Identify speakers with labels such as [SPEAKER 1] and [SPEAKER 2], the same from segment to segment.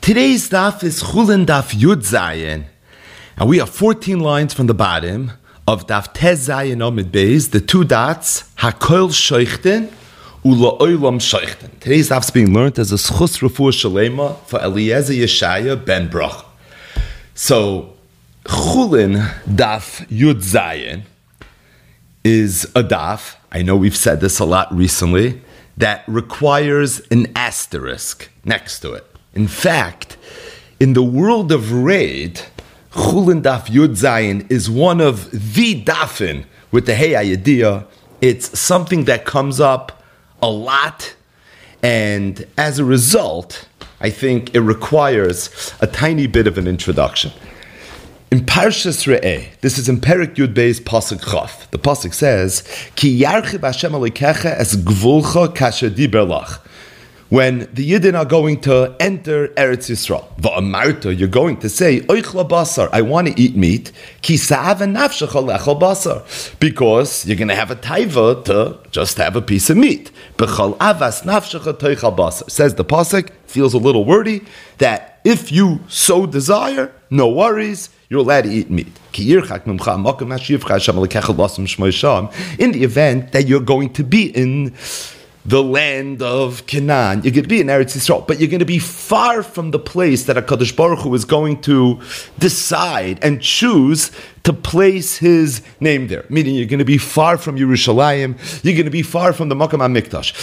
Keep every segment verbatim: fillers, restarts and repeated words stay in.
[SPEAKER 1] Today's daf is Chulin Daf Yud Zayin, and we are fourteen lines from the bottom of Daf Tez Zayin Omid Beis, the two dots, Hakoil Shoichten, Ula Oilam Shoichten. Today's daf is being learned as a Schus Refuah Shalema for Eliezer Yeshaya ben Brach. So, Chulin Daf Yud Zayin is a daf, I know we've said this a lot recently, that requires an asterisk next to it. In fact, in the world of raid, Chulin Daf Yud Zayin is one of the dafin with the Hey Ayadiyah. It's something that comes up a lot, and as a result, I think it requires a tiny bit of an introduction. In Parshas Re'eh, this is in Perek Yud Beis Pasuk Chaf. The Pasuk says, Ki yarchib Hashem Elokecha es gvulcha kasher diber lach. When the Yidden are going to enter Eretz Yisrael, va'amarta, you're going to say, Oichla basar, I want to eat meat, ki sa'av nafshecha lechol basar, because you're going to have a taiva to just have a piece of meat. B'chol avas nafshecha toichal basar. Says the pasuk, feels a little wordy, that if you so desire, no worries, you're allowed to eat meat. In the event that you're going to be in the land of Canaan, you're going to be in Eretz Yisrael, but you're going to be far from the place that HaKadosh Baruch Hu is going to decide and choose to place His name there. Meaning you're going to be far from Yerushalayim, you're going to be far from the Makam HaMikdash.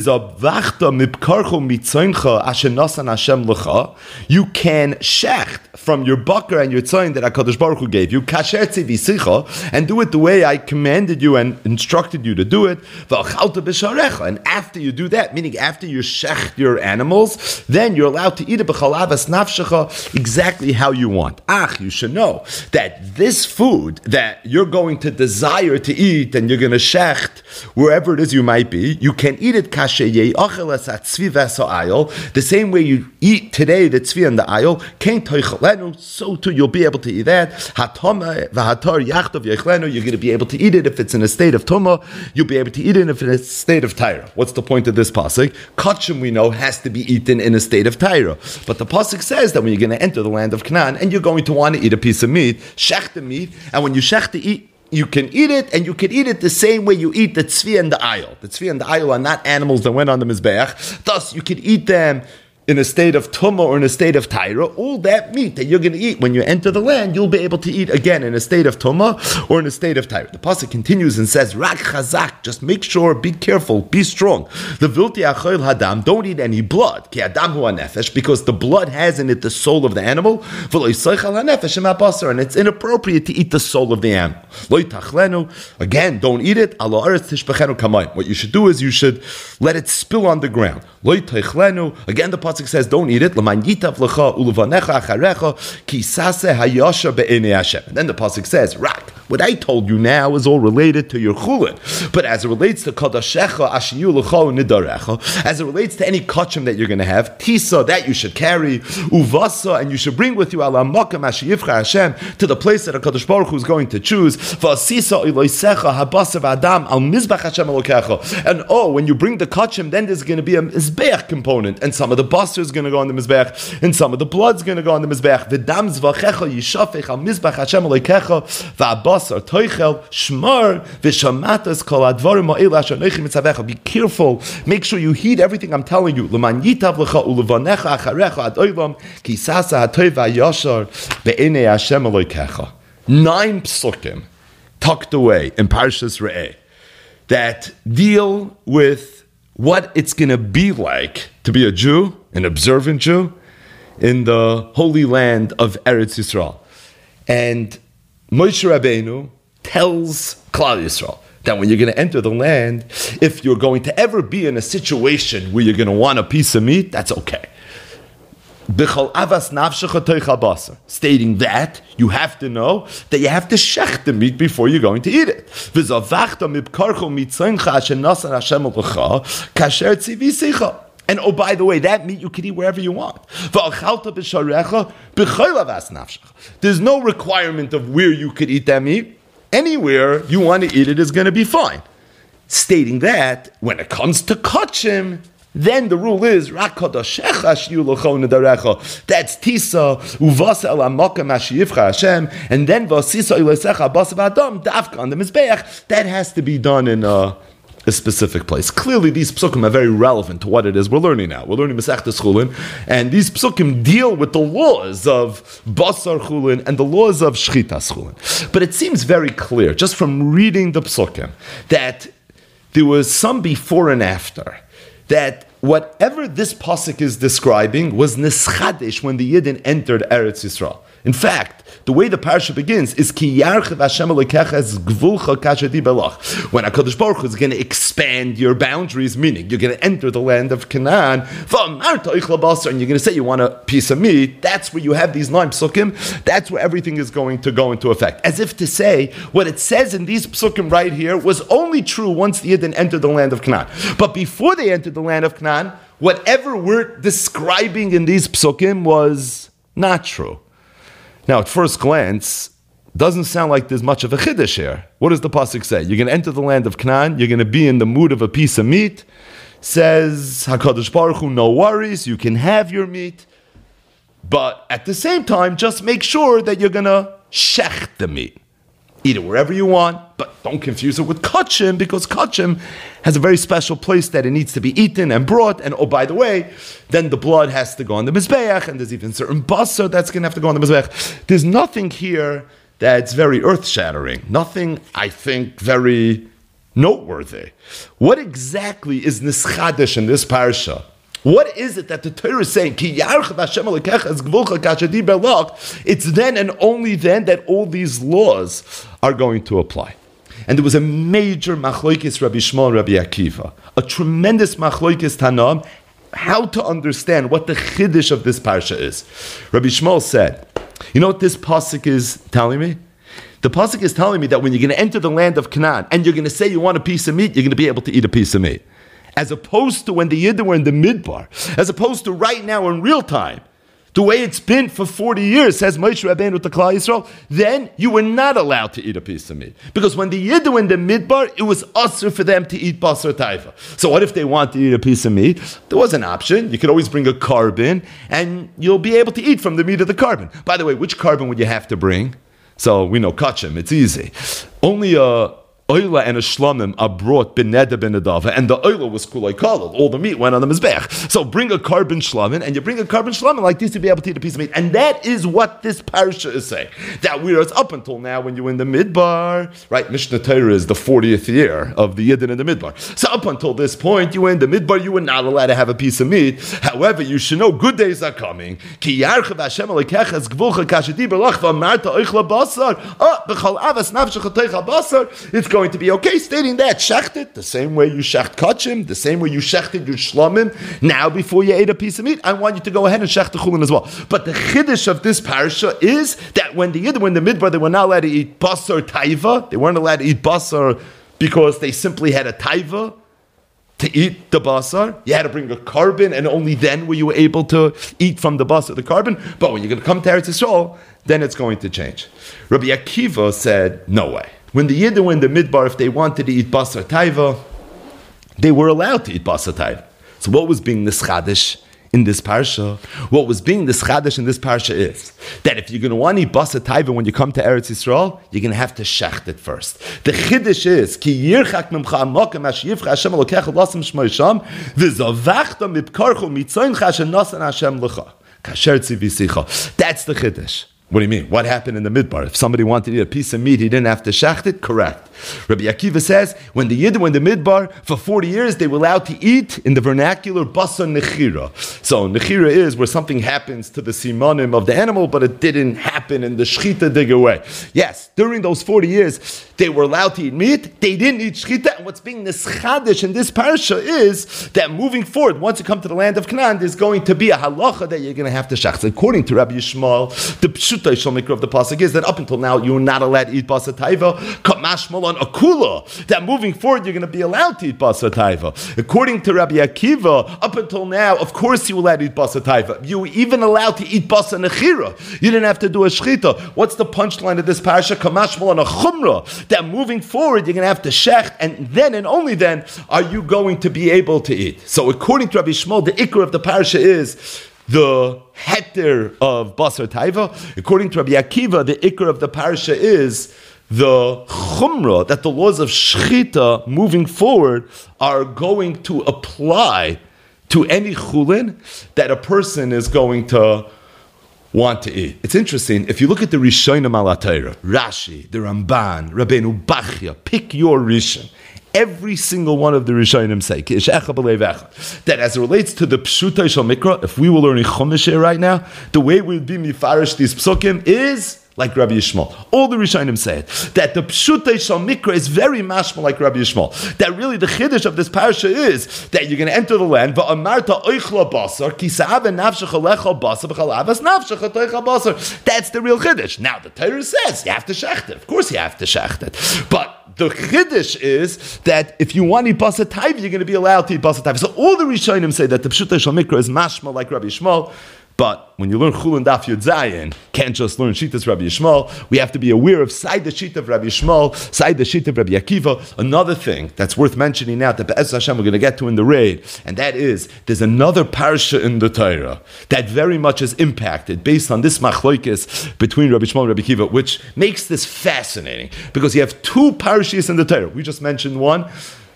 [SPEAKER 1] You can shecht from your bakar and your tzayin that HaKadosh Baruch Hu gave you, and do it the way I commanded you and instructed you to do it. And after you do that, meaning after you shecht your animals, then you're allowed to eat it exactly how you want. Ach, you should know that this food that you're going to desire to eat and you're going to shecht wherever it is you might be, you can eat it the same way you eat today the tzvi and the ayil, so too you'll be able to eat that. You're going to be able to eat it if it's in a state of tumah, you'll be able to eat it if it's in a state of taira. What's the point of this pasuk? Kachim, we know, has to be eaten in a state of taira. But the pasuk says that when you're going to enter the land of Canaan and you're going to want to eat a piece of meat, shech the meat, and when you shech the eat, you can eat it, and you can eat it the same way you eat the tzvi and the ayil. The tzvi and the ayil are not animals that went on the mizbeach. Thus, you can eat them in a state of tumah or in a state of taira. All that meat that you're going to eat when you enter the land, you'll be able to eat again in a state of tumah or in a state of taira. The pasuk continues and says, Rak chazak, just make sure, be careful, be strong. The vilti achoil hadam, don't eat any blood, ki adam hu hanefesh, because the blood has in it the soul of the animal, v'lo yisoichal hanefesh ema basar, and it's inappropriate to eat the soul of the animal. Lo yitachlenu, again, don't eat it, ala aretz tishbechenu kamayim. What you should do is you should let it spill on the ground. Lo yitachlenu, again the pasuk says, don't eat it. And then the pasuk says, Rak, what I told you now is all related to your chulin. But as it relates to kadashecha, ashiyu l'cha nidarecha, as it relates to any kachim that you're going to have, tisa, that you should carry, uvasa, and you should bring with you ala makam ashiyivcha Hashem, to the place that HaKadosh Baruch Hu is going to choose, v'asisa iloisecha habasa v'adam al mizbach Hashem elokecha. And oh, when you bring the kachim, then there's going to be a mizbeach component, and some of the basa is going to go on the mizbech, and some of the blood's going to go on the mizbech. V'dam zvachecha yishafech al mizbech Hashem elokecha v'abasar toichel shmar v'shamatas kol advarim ha'el asher anochi mitzavecha. Be careful. Make sure you heed everything I'm telling you. L'man yitav lecha ulevanecha acharecha ad oilam ki sasa hatoy v'yashar be'enei Hashem elokecha. Nine psukim tucked away in Parshas Re'eh that deal with what it's going to be like to be a Jew, an observant Jew, in the holy land of Eretz Yisrael. And Moshe Rabbeinu tells Klal Yisrael that when you're going to enter the land, if you're going to ever be in a situation where you're going to want a piece of meat, that's okay. Stating that you have to know that you have to shech the meat before you're going to eat it. And oh, by the way, that meat you can eat wherever you want. There's no requirement of where you could eat that meat. Anywhere you want to eat it is going to be fine. Stating that when it comes to kachim, then the rule is Rak Kodashecha Shiyu L'chon Nedarecha. That's Tisa Uvasa El Hamakam Hashiyivcha Hashem, and then Vasisa Ilesecha Basav Adam Davka on the Mizbeach. That has to be done in a, a specific place. Clearly, these psukim are very relevant to what it is we're learning now. We're learning Masechtas Chulin, and these psukim deal with the laws of Basar Chulin and the laws of Shchitas Chulin. But it seems very clear, just from reading the psukim, that there was some before and after, that whatever this pasuk is describing was nischadish when the Yidden entered Eretz Yisrael. In fact, the way the parasha begins is Ki yarchev Hashem Elokecha es gvulcha kashadi belach. When HaKadosh Baruch Hu is going to expand your boundaries, meaning you're going to enter the land of Canaan, v'amarta oichla basar, and you're going to say you want a piece of meat. That's where you have these nine psukim. That's where everything is going to go into effect. As if to say, what it says in these psukim right here was only true once the Yidden entered the land of Canaan. But before they entered the land of Canaan, whatever we're describing in these psukim was not true. Now, at first glance, doesn't sound like there's much of a chiddush here. What does the pasuk say? You're going to enter the land of Canaan. You're going to be in the mood of a piece of meat. Says HaKadosh Baruch Hu, no worries. You can have your meat, but at the same time, just make sure that you're going to shech the meat. Eat it wherever you want, but don't confuse it with kachim, because kachim has a very special place that it needs to be eaten and brought. And oh, by the way, then the blood has to go on the mizbeach, and there's even certain basar that's going to have to go on the mizbeach. There's nothing here that's very earth-shattering. Nothing, I think, very noteworthy. What exactly is nischadish in this parsha? What is it that the Torah is saying? It's then and only then that all these laws are going to apply. And there was a major machlokes Rabbi Shmuel and Rabbi Akiva, a tremendous machlokes Tanam, how to understand what the chiddush of this parsha is. Rabbi Shmuel said, you know what this pasuk is telling me? The pasuk is telling me that when you're going to enter the land of Canaan and you're going to say you want a piece of meat, you're going to be able to eat a piece of meat. As opposed to when the Yidden were in the Midbar, as opposed to right now in real time, the way it's been for forty years, says Moshe Rabbeinu to Klal Yisrael, then you were not allowed to eat a piece of meat. Because when the Yidden were in the Midbar, it was usher for them to eat basar taiva. So what if they want to eat a piece of meat? There was an option. You could always bring a carbon, and you'll be able to eat from the meat of the carbon. By the way, which carbon would you have to bring? So we know kachim, it's easy. Only a Oila and a shlamim are brought beneda benedava, and the oila was kulay kalal. All the meat went on the mizbech. So bring a carbon shlamim, and you bring a carbon shlamim like this to be able to eat a piece of meat. And that is what this parasha is saying. That we are up until now when you're in the midbar, right? Mishnah Torah is the fortieth year of the Yidden in the midbar. So up until this point, you were in the midbar, you were not allowed to have a piece of meat. However, you should know good days are coming. Ki yarchev Hashem alekecha es gvulcha kashedi berach v'amarta oichla basar. Oh, b'chal avas nafshecha teicha basar. It's going to be okay, stating that shechted the same way you shecht kachim, the same way you shechted your shlamim. Now, before you ate a piece of meat, I want you to go ahead and shecht the chulin as well. But the chiddush of this parasha is that when the Yidden were in the midbar, they were not allowed to eat basar taiva. They weren't allowed to eat basar because they simply had a taiva to eat the basar. You had to bring a carbon, and only then were you able to eat from the basar, the carbon. But when you're going to come to Eretz Yisrael, then it's going to change. Rabbi Akiva said, no way. When the Yidden were in the midbar, if they wanted to eat basar taiva, they were allowed to eat basar taiva. So what was being nischadish in this parsha? What was being nischadish in this parsha is that if you're going to want to eat basar taiva when you come to Eretz Yisrael, you're going to have to shecht it first. The chiddush is ki yirchak mimcha amakim ashiyivcha Hashem elokecha lasim shmo sham v'zavachta mipkarchu mitzoincha shenasan Hashem lecha kasher tzivisicha. That's the chiddush. What do you mean? What happened in the midbar? If somebody wanted to eat a piece of meat, he didn't have to shecht it? Correct. Rabbi Akiva says, when the Yidden were in the midbar, for forty years, they were allowed to eat in the vernacular basar nechira. So nechira is where something happens to the simanim of the animal, but it didn't happen in the shchita digger way. Yes, during those forty years, they were allowed to eat meat. They didn't eat shchita. And what's being nischadish in this parsha is that moving forward, once you come to the land of Canaan, there's going to be a halacha that you're going to have to shecht. So according to Rabbi Yishmael, the pshutai shel mikra of the pasuk is that up until now you're not allowed to eat basar taiva. Kamashmal on akula. That moving forward you're going to be allowed to eat basar taiva. According to Rabbi Akiva, up until now, of course you were allowed to eat basar taiva. You were even allowed to eat basar nechira. You didn't have to do a shchita. What's the punchline of this parasha? Kamashmal on a chumrah. That moving forward you're going to have to shecht, and then and only then are you going to be able to eat. So according to Rabbi Shmuel, the ikr of the parasha is the heter of basar taiva. According to Rabbi Akiva, the ikr of the parasha is the chumrah, that the laws of shchita moving forward are going to apply to any chulin that a person is going to want to eat. It's interesting, if you look at the Rishonim al HaTorah, Rashi, the Ramban, Rabbeinu Bachya, pick your Rishon. Every single one of the Rishonim say that as it relates to the Pshutai Shel Mikra, if we were learning Chumash here right now, the way we'd be mifarish these psukim is like Rabbi Yishmael. All the Rishonim say it, that the Pshutai Shel Mikra is very mashma like Rabbi Yishmael. That really the chiddush of this parasha is that you're going to enter the land, va'amarta oichla basar, kisa'ava nafshecha lecha basar, v'chalavas nafshecha toicha basar. That's the real chiddush. Now the Torah says you have to shecht it. Of course you have to shecht it. But the chiddush is that if you want to eat basar taiva, you're going to be allowed to eat basar taiva. So all the Rishonim say that the Pshutai Shel Mikra is mashma like Rabbi Yishmael. But when you learn Chulin Daf Yud Zayin, can't just learn Shitas Rabbi Yishmael. We have to be aware of side the Shita of Rabbi Yishmael, side the Shita of Rabbi Akiva. Another thing that's worth mentioning now that Be'ez Hashem we're going to get to in the raid, and that is there's another parsha in the Torah that very much is impacted based on this machlokes between Rabbi Yishmael and Rabbi Akiva, which makes this fascinating because you have two parashas in the Torah. We just mentioned one.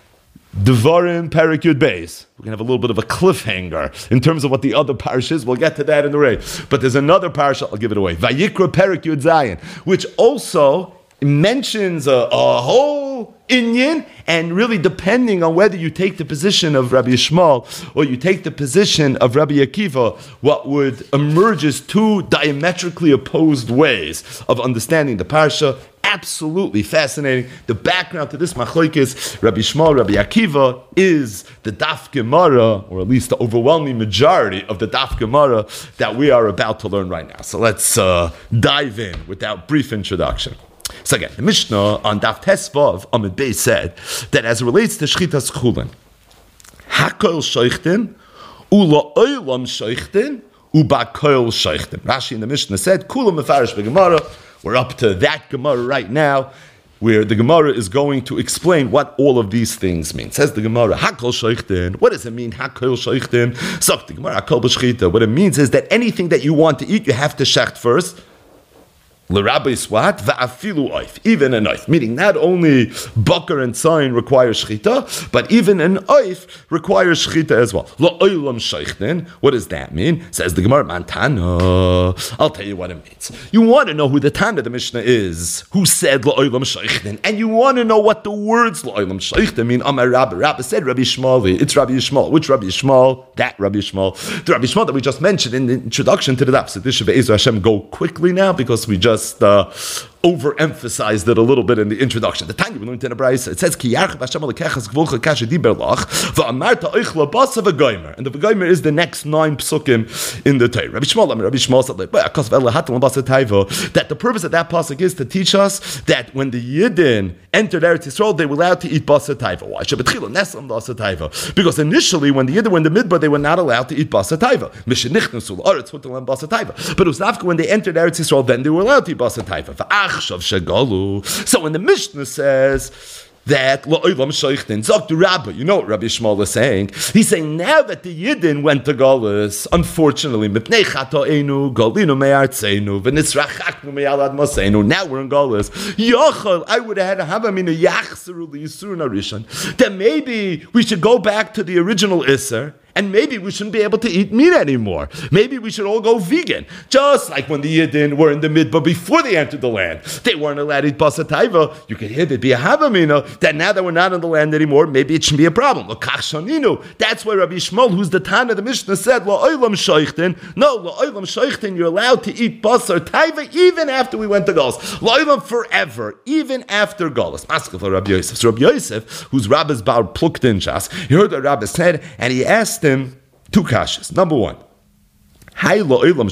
[SPEAKER 1] Devarim Perek Yud Beis. We're going to have a little bit of a cliffhanger in terms of what the other parsha is. We'll get to that in the raid. But there's another parsha, I'll give it away. Vayikra Perek Yud Zayin, which also mentions a, a whole inyan, and really depending on whether you take the position of Rabbi Yishmael or you take the position of Rabbi Akiva, what would emerge is two diametrically opposed ways of understanding the parsha. Absolutely fascinating. The background to this machlokes, Rabbi Yishmael, Rabbi Akiva, is the Daf Gemara, or at least the overwhelming majority of the Daf Gemara that we are about to learn right now. So let's uh, dive in with that brief introduction. So again, the Mishnah on Daf Tesvav Amud Beis said that as it relates to Shchitas Chulin, Hakol Sheichten, Ula Oilam Sheichten, Uba Koil Sheichten. Rashi in the Mishnah said, Kula Mefarish B'Gemara. We're up to that Gemara right now, where the Gemara is going to explain what all of these things mean. Says the Gemara, Hakol Sheichten. What does it mean, Hakol Sheichten? Sok the Gemara, Hakol B'Shchita. What it means is that anything that you want to eat, you have to shecht first. L'Rabbi Swat va'afilu oif, even an oif, meaning not only bakar and tzayin require shchita, but even an oif requires shchita as well. La'olam sheichten. What does that mean? Says the Gemara, Mantana. I'll tell you what it means. You want to know who the Tana of the Mishnah is, who said la'olam sheichten, and you want to know what the words la'olam sheichten mean. Amar Rabbi, Rabbi said Rabbi Yishmael. It's Rabbi Yishmael. Which Rabbi Yishmael? That Rabbi Yishmael. The Rabbi Yishmael that we just mentioned in the introduction to the daf. So this should be Ezra Hashem go quickly now because we just Uh, overemphasized it a little bit in the introduction. The Tanya we learned in a brayso. It says Ki yarchav Hashem alekechas gvulcha kasher diber lach va'amarta oichla basa v'goymer. And the v'goymer is the next nine psukim in the Torah. Rabbi Shmuel, Rabbi Shmuel said like, that the purpose of that pasuk is to teach us that when the Yidden entered Eretz Yisrael, they were allowed to eat basa taiva. Why? Because initially, when the Yidden were in the Midbar, they were not allowed to eat basa taiva. But it was after when they entered Eretz Yisrael, then they were allowed to eat basa taiva. So when the Mishnah says that la'olam sheichten, zok the Rabbi, you know what Rabbi Yishmael is saying? He's saying now that the Yidden went to Galus, unfortunately, mipnei chato'enu, galinu me'artzeinu, v'nisrachaknu me'alad maseinu. Now we're in Galus. Yochel, I would have had a havamina yachseru liyisur narishon. That maybe we should go back to the original Isser. And maybe we shouldn't be able to eat meat anymore. Maybe we should all go vegan. Just like when the Yidden were in the Midbar before they entered the land. They weren't allowed to eat basa taiva. You could hear it be a havamina that now that we're not in the land anymore, maybe it shouldn't be a problem. That's why Rabbi Shmuel, who's the Tana of the Mishnah, said, La'olam sheichten. No, La'olam sheichten, you're allowed to eat basa taiva even after we went to Galus. La'olam forever, even after Galus. Maskef Rabbi Yosef. So Rabbi Yosef, whose Rabbi's bar pluked in Shas, he heard what Rabbi said, and he asked him two kashas. Number one, If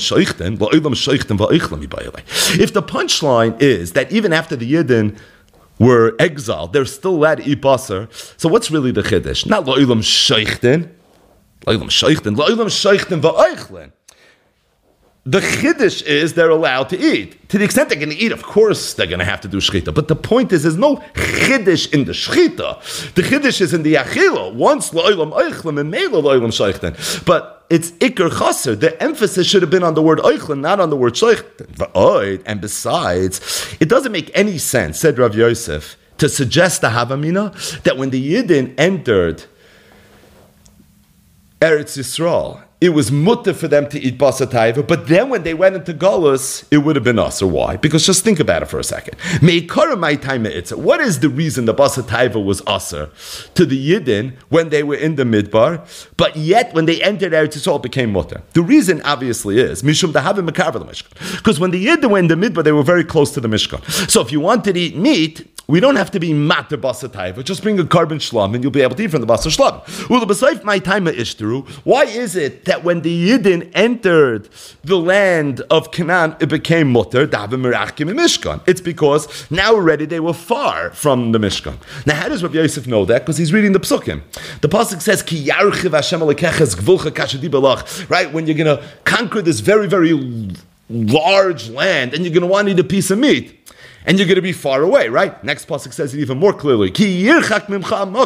[SPEAKER 1] the punchline is that even after the Yidden were exiled, they're still allowed to eat basar, so what's really the chiddush? Not lo'ilam sheichten, lo'ilam sheichten, lo'ilam sheichten va'oichlin. The chiddush is they're allowed to eat. To the extent they're going to eat, of course they're going to have to do shchita. But the point is, there's no chiddush in the shchita. The chiddush is in the achila. Once lo'ilam oichlin and meila lo'ilam sheichten. But it's ikar chaser. The emphasis should have been on the word oichlin, not on the word sheichten. And besides, it doesn't make any sense, said Rav Yosef, to suggest the Havamina that when the Yidden entered Eretz Yisrael, it was mutter for them to eat basa taiva, but then when they went into Galus, it would have been us. Or why? Because just think about it for a second. What is the reason the basa taiva was usher to the Yidden when they were in the Midbar, but yet when they entered Eretz Yisrael, it became mutter? The reason obviously is mishum dahavim mekaver Mishkan, because when the Yidden were in the Midbar, they were very close to the Mishkan. So if you wanted to eat meat, we don't have to be matter basa taiva. Just bring a carbon shlam and you'll be able to eat from the basa shlam. Why is it that when the Yidden entered the land of Canaan, it became mutter? It's because now already they were far from the Mishkan. Now, how does Rabbi Yosef know that? Because he's reading the psukim. The pasuk says, "Ki yarchiv Hashem alekeches gvulcha kashadi balach." Right, when you're going to conquer this very, very large land, and you're going to want to eat a piece of meat. And you're going to be far away, right? Next pasuk says it even more clearly. If you're going to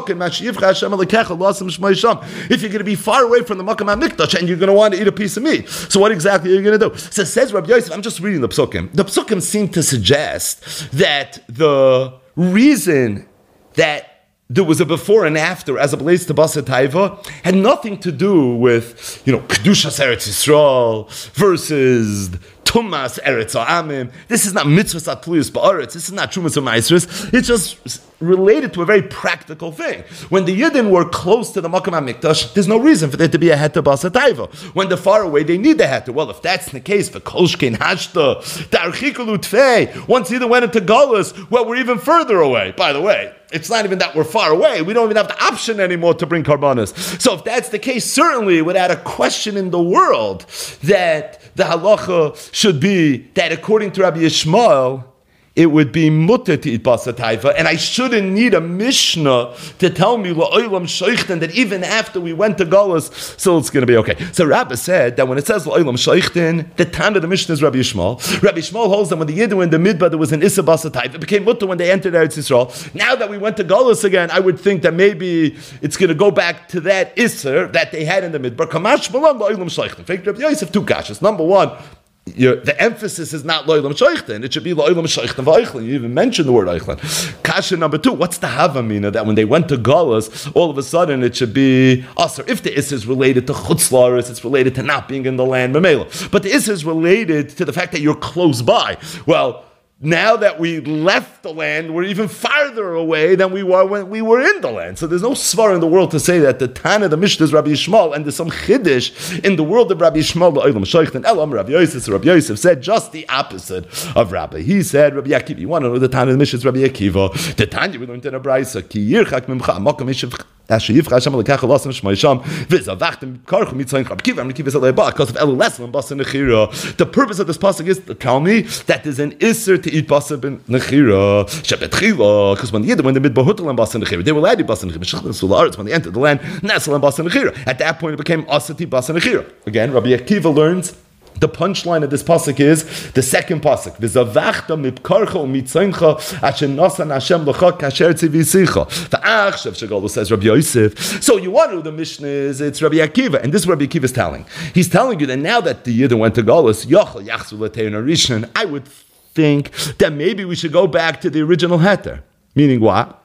[SPEAKER 1] be far away from the Makam HaMikdash and you're going to want to eat a piece of meat, so what exactly are you going to do? So says Rabbi Yosef, I'm just reading the psukim. The psukim seem to suggest that the reason that there was a before and after as it relates to Basa Taiva had nothing to do with, you know, Kedushas Eretz Yisrael versus Tumas Eretz Ha'amim. This is not Mitzvahs Atluyus Ba'aretz. This is not Trumas Ha'maisris. It's just related to a very practical thing. When the Yidden were close to the Makam HaMikdash, there's no reason for there to be a Heta Basa Taiva. When they're far away, they need the Heta. Well, if that's the case, for Kolshkein Hashta, Tarchikulu Tfei, once Yidden went into Galus, well, we're even further away. By the way, it's not even that we're far away. We don't even have the option anymore to bring karbanos. So if that's the case, certainly without a question in the world that the halacha should be that according to Rabbi Yishmael, it would be mutter to eat basa taiva, and I shouldn't need a mishnah to tell me la'olam sheichten that even after we went to Galus, so it's going to be okay. So Rabbi said that when it says la'olam sheichten, the time of the mishnah is Rabbi Yishmael. Rabbi Yishmael holds that when the Yidden were in the midbar, there was an issa basa taiva. It became mutter when they entered Eretz Yisrael. Now that we went to Galus again, I would think that maybe it's going to go back to that issa that they had in the midbar. Kamash malam la'olam sheichten. Fake Rabbi Yosef two kashas. Number one, You're, the emphasis is not lo'ilam sheichten. It should be lo'ilam sheichten v'oichlin. You even mentioned the word oichlin. Kasha number two. What's the havamina that when they went to Galus, all of a sudden it should be aser? If the issa is related to chutz la'aretz, it's related to not being in the land memela. But the issa is related to the fact that you're close by. Well, now that we left the land, we're even farther away than we were when we were in the land. So there's no svar in the world to say that the Tana, the Mishnah is Rabbi Yishmael, and there's some chiddush in the world of Rabbi Yishmael, the Olam Sheichten, Elam, Rabbi Yosef. Rabbi Yosef said just the opposite of Rabbi. He said, Rabbi Akiva, you want to know the Tana, the Mishnah is Rabbi Akiva. The Tanya we learned in a Braisa, Ki yirchak mimcha, makam ishiv, Asher yivcha Hashem lekach lasem shmoisham, v'zavachtem karchu mitzayin Rabbi Akiva, Rabbi Akiva said leba, because of Elu leslam basa nechira. The purpose of this pasuk is to tell me that there's an isser to eat basa ben nechira, shebetchila, because when the Yidden went to midbar hutel and basa nechira, they were allowed to eat basa nechira. Meshachlan sula'aretz, when they entered the land, nesel and basa nechira. At that point, it became asati basa nechira. Again, Rabbi Akiva learns. The punchline of this pasuk is the second pasuk. V'zavachta mipkarcha u'mitzayncha asher nasan Hashem l'cha kasher tzivisicha. V'achshav shegalo says Rabbi Yosef. So you want to know the Mishnah is, it's Rabbi Akiva. And this is what Rabbi Akiva is telling. He's telling you that now that the Yidden went to Galus, yochel yachzu l'tein arishan, I would think that maybe we should go back to the original heter. Meaning what?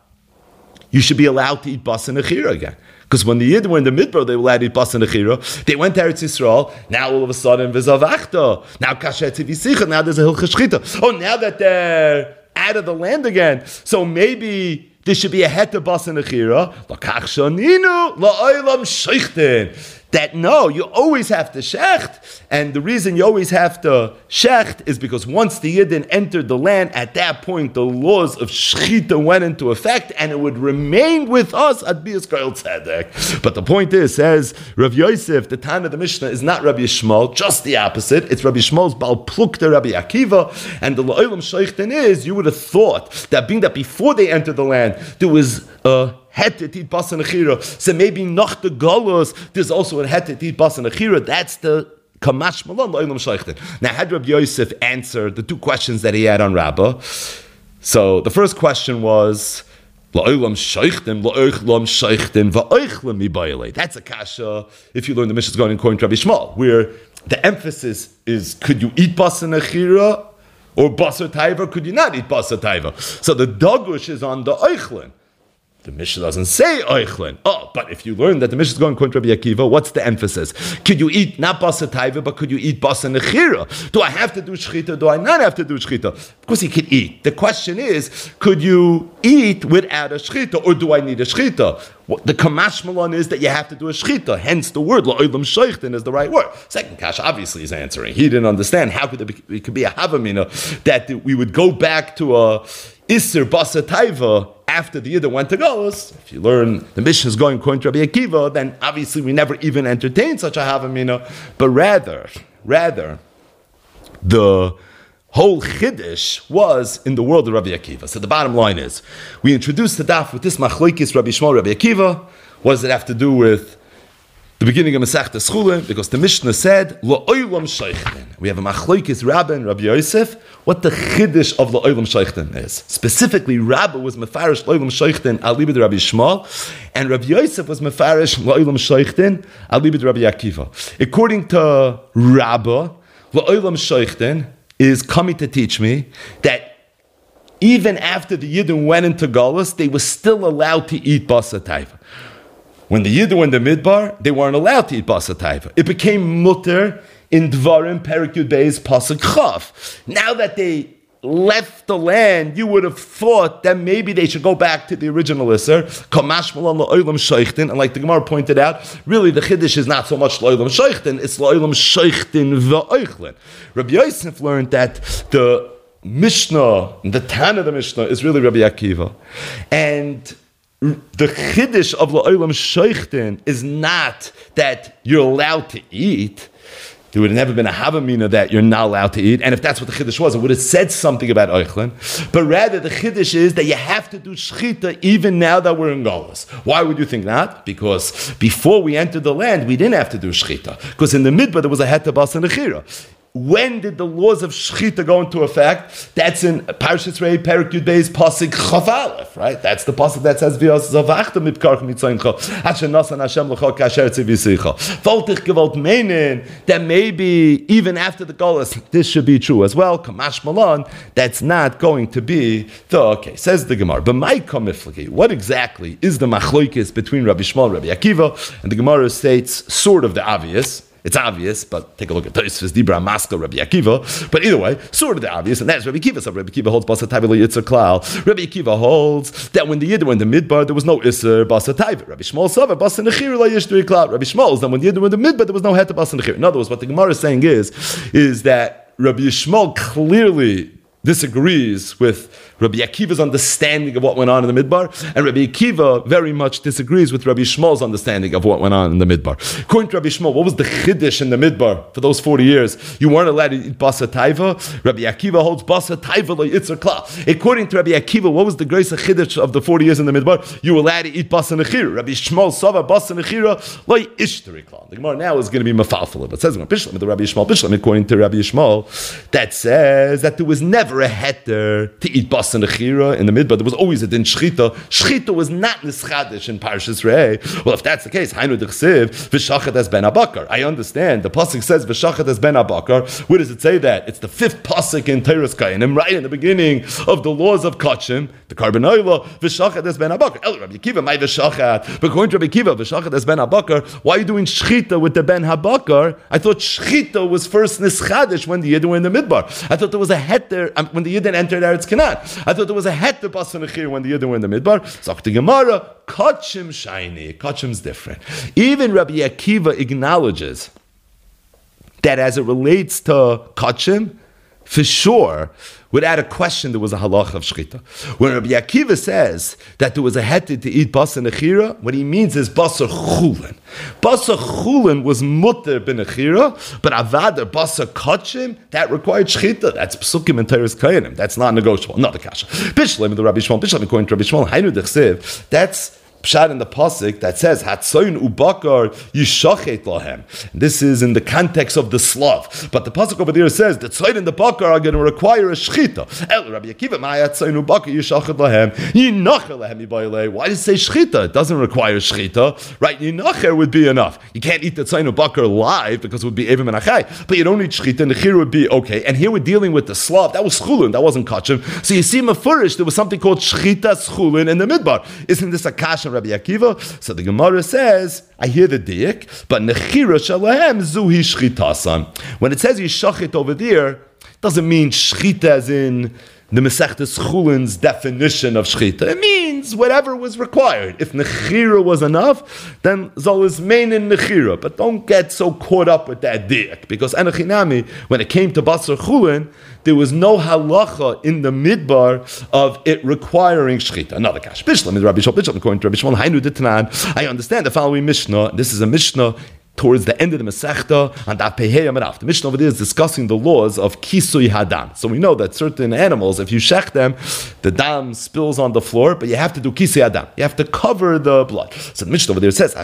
[SPEAKER 1] You should be allowed to eat basa nechira again. Because when the Yidden were in the Midbar, they were allowed to eat basa nechira. They went to Eretz Yisrael. Now all of a sudden, v'zavachta. Now kasher tivisicha. Now there's a hilcha shchita. Oh, now that they're out of the land again, so maybe there should be a heta basa nechira. Lakach shaninu la'olam sheichten. that no, you always have to shecht, and the reason you always have to shecht is because once the Yidden entered the land, at that point the laws of shechita went into effect, and it would remain with us at Bias Koil Tzedek. But the point is, says Rav Yosef, the Tana of the Mishnah is not Rabbi Yishmael, just the opposite. It's Rabbi Yishmael's Baal Plukta Rabbi Akiva, and the La'olam Sheichten is, you would have thought that being that before they entered the land, there was a hetet eat basa nechira. So maybe nach the galus, there's also a hetet eat basa nechira. That's the kamash malon la'olam sheichten. Now, had Rabbi Yosef answered the two questions that he had on Rabbah? So the first question was la'olam sheichten, la'olam sheichten, va'oichlem mibayale. That's a kasha if you learn the Mishnah's going according to Rabbi Yishmael, where the emphasis is, could you eat basa nechira or basa taiva? Could you not eat basa taiva? So the dagush is on the oichlin. The Mishnah doesn't say oichlin. Oh, but if you learn that the Mishnah is going according to Rabbi Akiva, what's the emphasis? Could you eat not basa taiva, but could you eat basa nechira? Do I have to do shchita? Do I not have to do shchita? Of course, he could eat. The question is, could you eat without a shchita, or do I need a shchita? The kamash malon is that you have to do a shchita. Hence, the word la'olam sheichten is the right word. Second kash obviously is answering. He didn't understand how could there be, it could be a havamina that we would go back to a iser basa taiva after the Yidden went to Golus. If you learn the Mishnah is going according to Rabbi Akiva, then obviously we never even entertained such a havamina, but rather, rather, the whole Chiddush was in the world of Rabbi Akiva. So the bottom line is, we introduced the daf with this machlokes Rabbi Yishmael, Rabbi Akiva. What does it have to do with the beginning of Masechta Schulin? Because the Mishnah said, La'olam sheichten. We have a machlokes Rabbi and Rabbi Yosef, what the Chiddush of La'olam sheichten is. Specifically, Rabbi was mefarish La'olam sheichten al libid Rabbi Yishmael, and Rabbi Yosef was mefarish La'olam sheichten al libid Rabbi Akiva. According to Rabbi, La'olam sheichten is coming to teach me that even after the Yidden went into Galus, they were still allowed to eat basa taiva. When the Yidden went to Midbar, they weren't allowed to eat basa taiva. It became mutter in Dvarim Perek Yud Beis Pasuk Chav. Now that they left the land, you would have thought that maybe they should go back to the original Isser, Kamash Malon La'olam Sheichten, and like the Gemara pointed out, really the Chiddush is not so much La'olam Sheichten, it's La'olam Sheichten V'oichlin. Rabbi Yosef learned that the Mishnah, the Tana of the Mishnah, is really Rabbi Akiva. And the Chiddush of La'olam Sheichten is not that you're allowed to eat. There would have never been a havamina that you're not allowed to eat. And if that's what the Chiddush was, it would have said something about Eichlin. But rather, the Chiddush is that you have to do Shechita even now that we're in Galus. Why would you think that? Because before we entered the land, we didn't have to do Shechita. Because in the Midbar, there was a Heta Bas and a Chira. When did the laws of Shechita go into effect? That's in Parshas Rei, Perek Yud Beis, Pasuk Chaf Aleph, right? That's the pasuk that says, V'yos zavachta mitkarch mitzayincha, asher nasan Hashem l'cha kasher tzivisicha. Voltich gewalt meinen that maybe even after the Golus, this should be true as well. Kamash Malon, that's not going to be the, okay, says the Gemara. But my kamiflagi, what exactly is the machlokes between Rabbi Yishmael and Rabbi Akiva? And the Gemara states sort of the obvious. It's obvious, but take a look at Tosfos, Dibra, Maska, Rabbi Akiva. But either way, sort of the obvious, and that's Rabbi Akiva. So Rabbi Akiva holds Basa Taiva Yitzar Klal. Rabbi Akiva holds that when the Yidden went to Midbar, there was no Isser Basa Taiva. Rabbi Shmuel Sava Basa Nechir La Yishturi Klal. Rabbi Shmuel is that when the Yidden went to Midbar, there was no Heta Basa Nechir. In other words, what the Gemara is saying is, is that Rabbi Shmuel clearly disagrees with Rabbi Akiva's understanding of what went on in the Midbar, and Rabbi Akiva very much disagrees with Rabbi Shmuel's understanding of what went on in the Midbar. According to Rabbi Shmuel, what was the Chiddush in the Midbar for those forty years? You weren't allowed to eat Basa Taiva. Rabbi Akiva holds Basa Taiva like Yitzar Klal. According to Rabbi Akiva, what was the grace of Chiddush of the forty years in the Midbar? You were allowed to eat Basa Nechira. Rabbi Shmuel Sava Basa Nechira like Ishtari Klal. The Gemara now is going to be Mafalfala, but it says Bishlam, the Rabbi Shmuel Bishlam, according to Rabbi Shmuel, that says that there was never a heter to eat Basa Nechira in the Midbar. There was always a din Shchita. Shchita was not nischadish in Parshas Rei. Well, if that's the case, Hainu D'chsiv v'shachat as ben Abakar. I understand. The pasuk says v'shachat as ben Abakar. Where does it say that? It's the fifth pasuk in Teiras Kainim, right in the beginning of the laws of Kachim, the Carbon Oila, v'shachat as ben Abakar. El Rabbi Akiva, my v'shachat. But according to Rabbi Akiva, v'shachat as ben Abakar. Why are you doing Shchita with the ben Habakar? I thought Shchita was first nischadish when the Yidden were in the Midbar. I thought there was a heter. I'm, when the Yidden entered Eretz Canaan. I thought there was a het to Basa Nechira when the Yidden were in the Midbar. So the Gemara, Kachim shiny. Kachim's different. Even Rabbi Akiva acknowledges that as it relates to Kachim, for sure, without a question, there was a halacha of shchita. When Rabbi Akiva says that there was a heted to eat basa nechira, what he means is basa chulin. Basa chulin was mutter ben nechira, but avada basa kachim, that required shchita. That's psukim and teres kayanim. That's not negotiable. Not a kasha. Bishlam the Rabbi Shmuel. Bishlam according to Rabbi Shmuel. Hainu dechsev. That's pshat in the pasuk that says Hatzoin ubakar yishachet lahem. This is in the context of the Slav, but the pasuk over there says the tzoyin and the bakar are going to require a shchita. El Rabbi Akiva, my Hatzoin ubakar yishachet lahem yinachar lahem yibayilei. Why does it say shchita? It doesn't require shchita, right? Yinachar would be enough. You can't eat the tzoyin ubakar live because it would be evim and achai, but you don't need shchita, and the chir would be okay. And here we're dealing with the Slav. That was chulin. That wasn't kachim. So you see, mafurish, there was something called shchita schulin in the midbar. Isn't this a kasha? Rabbi Akiva. So the Gemara says, I hear the diak, but nechira shalahem zuhi shchitasan. When it says yishachit over there, it doesn't mean shchita as in the Masechtas Chulin's definition of shchita. It means whatever was required. If nechira was enough, then zol is main in nechira. But don't get so caught up with that diak, because enochinami, when it came to basar chulin, there was no halacha in the midbar of it requiring shchita. Another kash. Bishlam is Rabbi Shmuel. Bishlam according to Rabbi Shmuel. Hainu d'Tanan. I understand the following Mishnah. This is a Mishnah towards the end of the Masechta, and that Pehei Amaraf. The Mishnah over there is discussing the laws of Kisui Hadam. So we know that certain animals, if you shech them, the dam spills on the floor, but you have to do Kisui Hadam. You have to cover the blood. So the Mishnah over there says,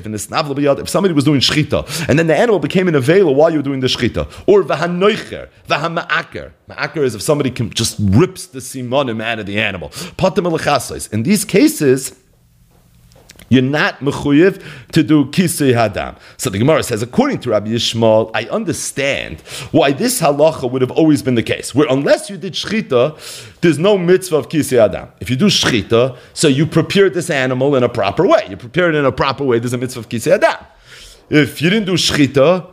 [SPEAKER 1] if somebody was doing shchita, and then the animal became an avela while you were doing the shchita, or v'hanoicher, v'hama'aker. Ma'aker is if somebody can just rips the simonim out of the animal. Patim elachasais. In these cases, you're not mechuyev to do kisei hadam. So the Gemara says, according to Rabbi Yishmael, I understand why this halacha would have always been the case. Where unless you did shchita, there's no mitzvah of kisei hadam. If you do shchita, so you prepared this animal in a proper way. You prepared it in a proper way, there's a mitzvah of kisei hadam. If you didn't do shchita,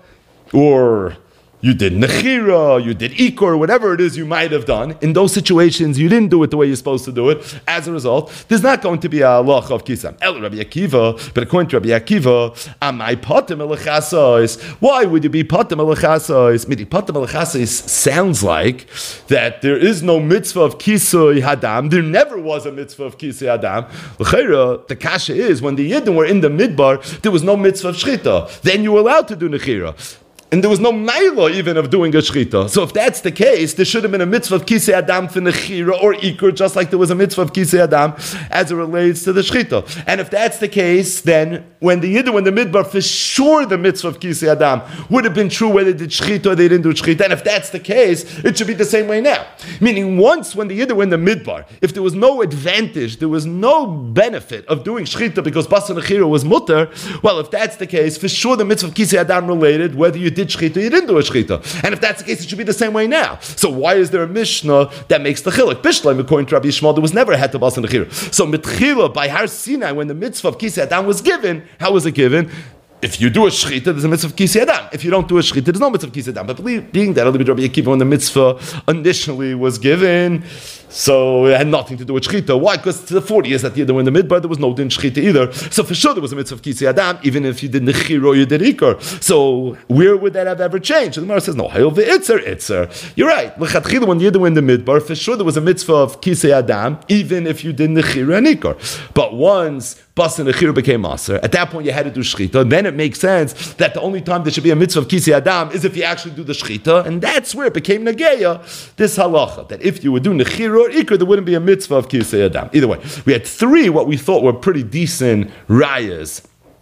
[SPEAKER 1] or you did nechira, you did ikor, whatever it is you might have done, in those situations you didn't do it the way you're supposed to do it. As a result, there's not going to be a halacha of kisam. El Rabbi Akiva, but according to Rabbi Akiva, amai patim elachasais. Why would you be patim elachasais? Midi patim elachasais sounds like that there is no mitzvah of kisui hadam. There never was a mitzvah of kisui hadam. L'chera, the kasha is when the yidden were in the midbar, there was no mitzvah of shchita. Then you were allowed to do nechira. And there was no maila even of doing a shchita. So if that's the case, there should have been a mitzvah of kisei adam for nechira or ikur, just like there was a mitzvah of kisei adam as it relates to the shchita. And if that's the case, then when the yidden, when the midbar, for sure the mitzvah of kisei adam would have been true whether they did shchita or they didn't do shchita. And if that's the case, it should be the same way now. Meaning once when the yidden were in the midbar, if there was no advantage, there was no benefit of doing shchita because basa nechira was mutter, well, if that's the case, for sure the mitzvah of kisei adam related, whether you did shchita, you didn't do a shchita. And if that's the case, it should be the same way now. So why is there a Mishnah that makes the chiluk? Bishlam, according to Rabbi Yishmael, there was never a het of basa nechira. So mitchila, by Har Sinai, when the mitzvah of kisei adam was given, how was it given? If you do a shchita, there's a mitzvah of kisei adam. If you don't do a shchita, there's no mitzvah of kisei adam. But being that Rabbi Akiva, when the mitzvah initially was given, so it had nothing to do with shchita. Why? Because the forty years that the when the midbar there was no din shchita either. So for sure there was a mitzvah of kisei adam, even if you did nechira or you did ikar. So where would that have ever changed? And the Gemara says no. Hayol ve'itzer itzer. You're right. L'chatchila when you did in the midbar, for sure there was a mitzvah of kisei adam, even if you did nechira and ikar. But once bas and nechira became maser, at that point you had to do shchita. Then it makes sense that the only time there should be a mitzvah of kisei adam is if you actually do the shchita, and that's where it became nageya. This halacha that if you would do nechira or ikar, there wouldn't be a mitzvah of kisei adam. Either way, we had three what we thought were pretty decent rayas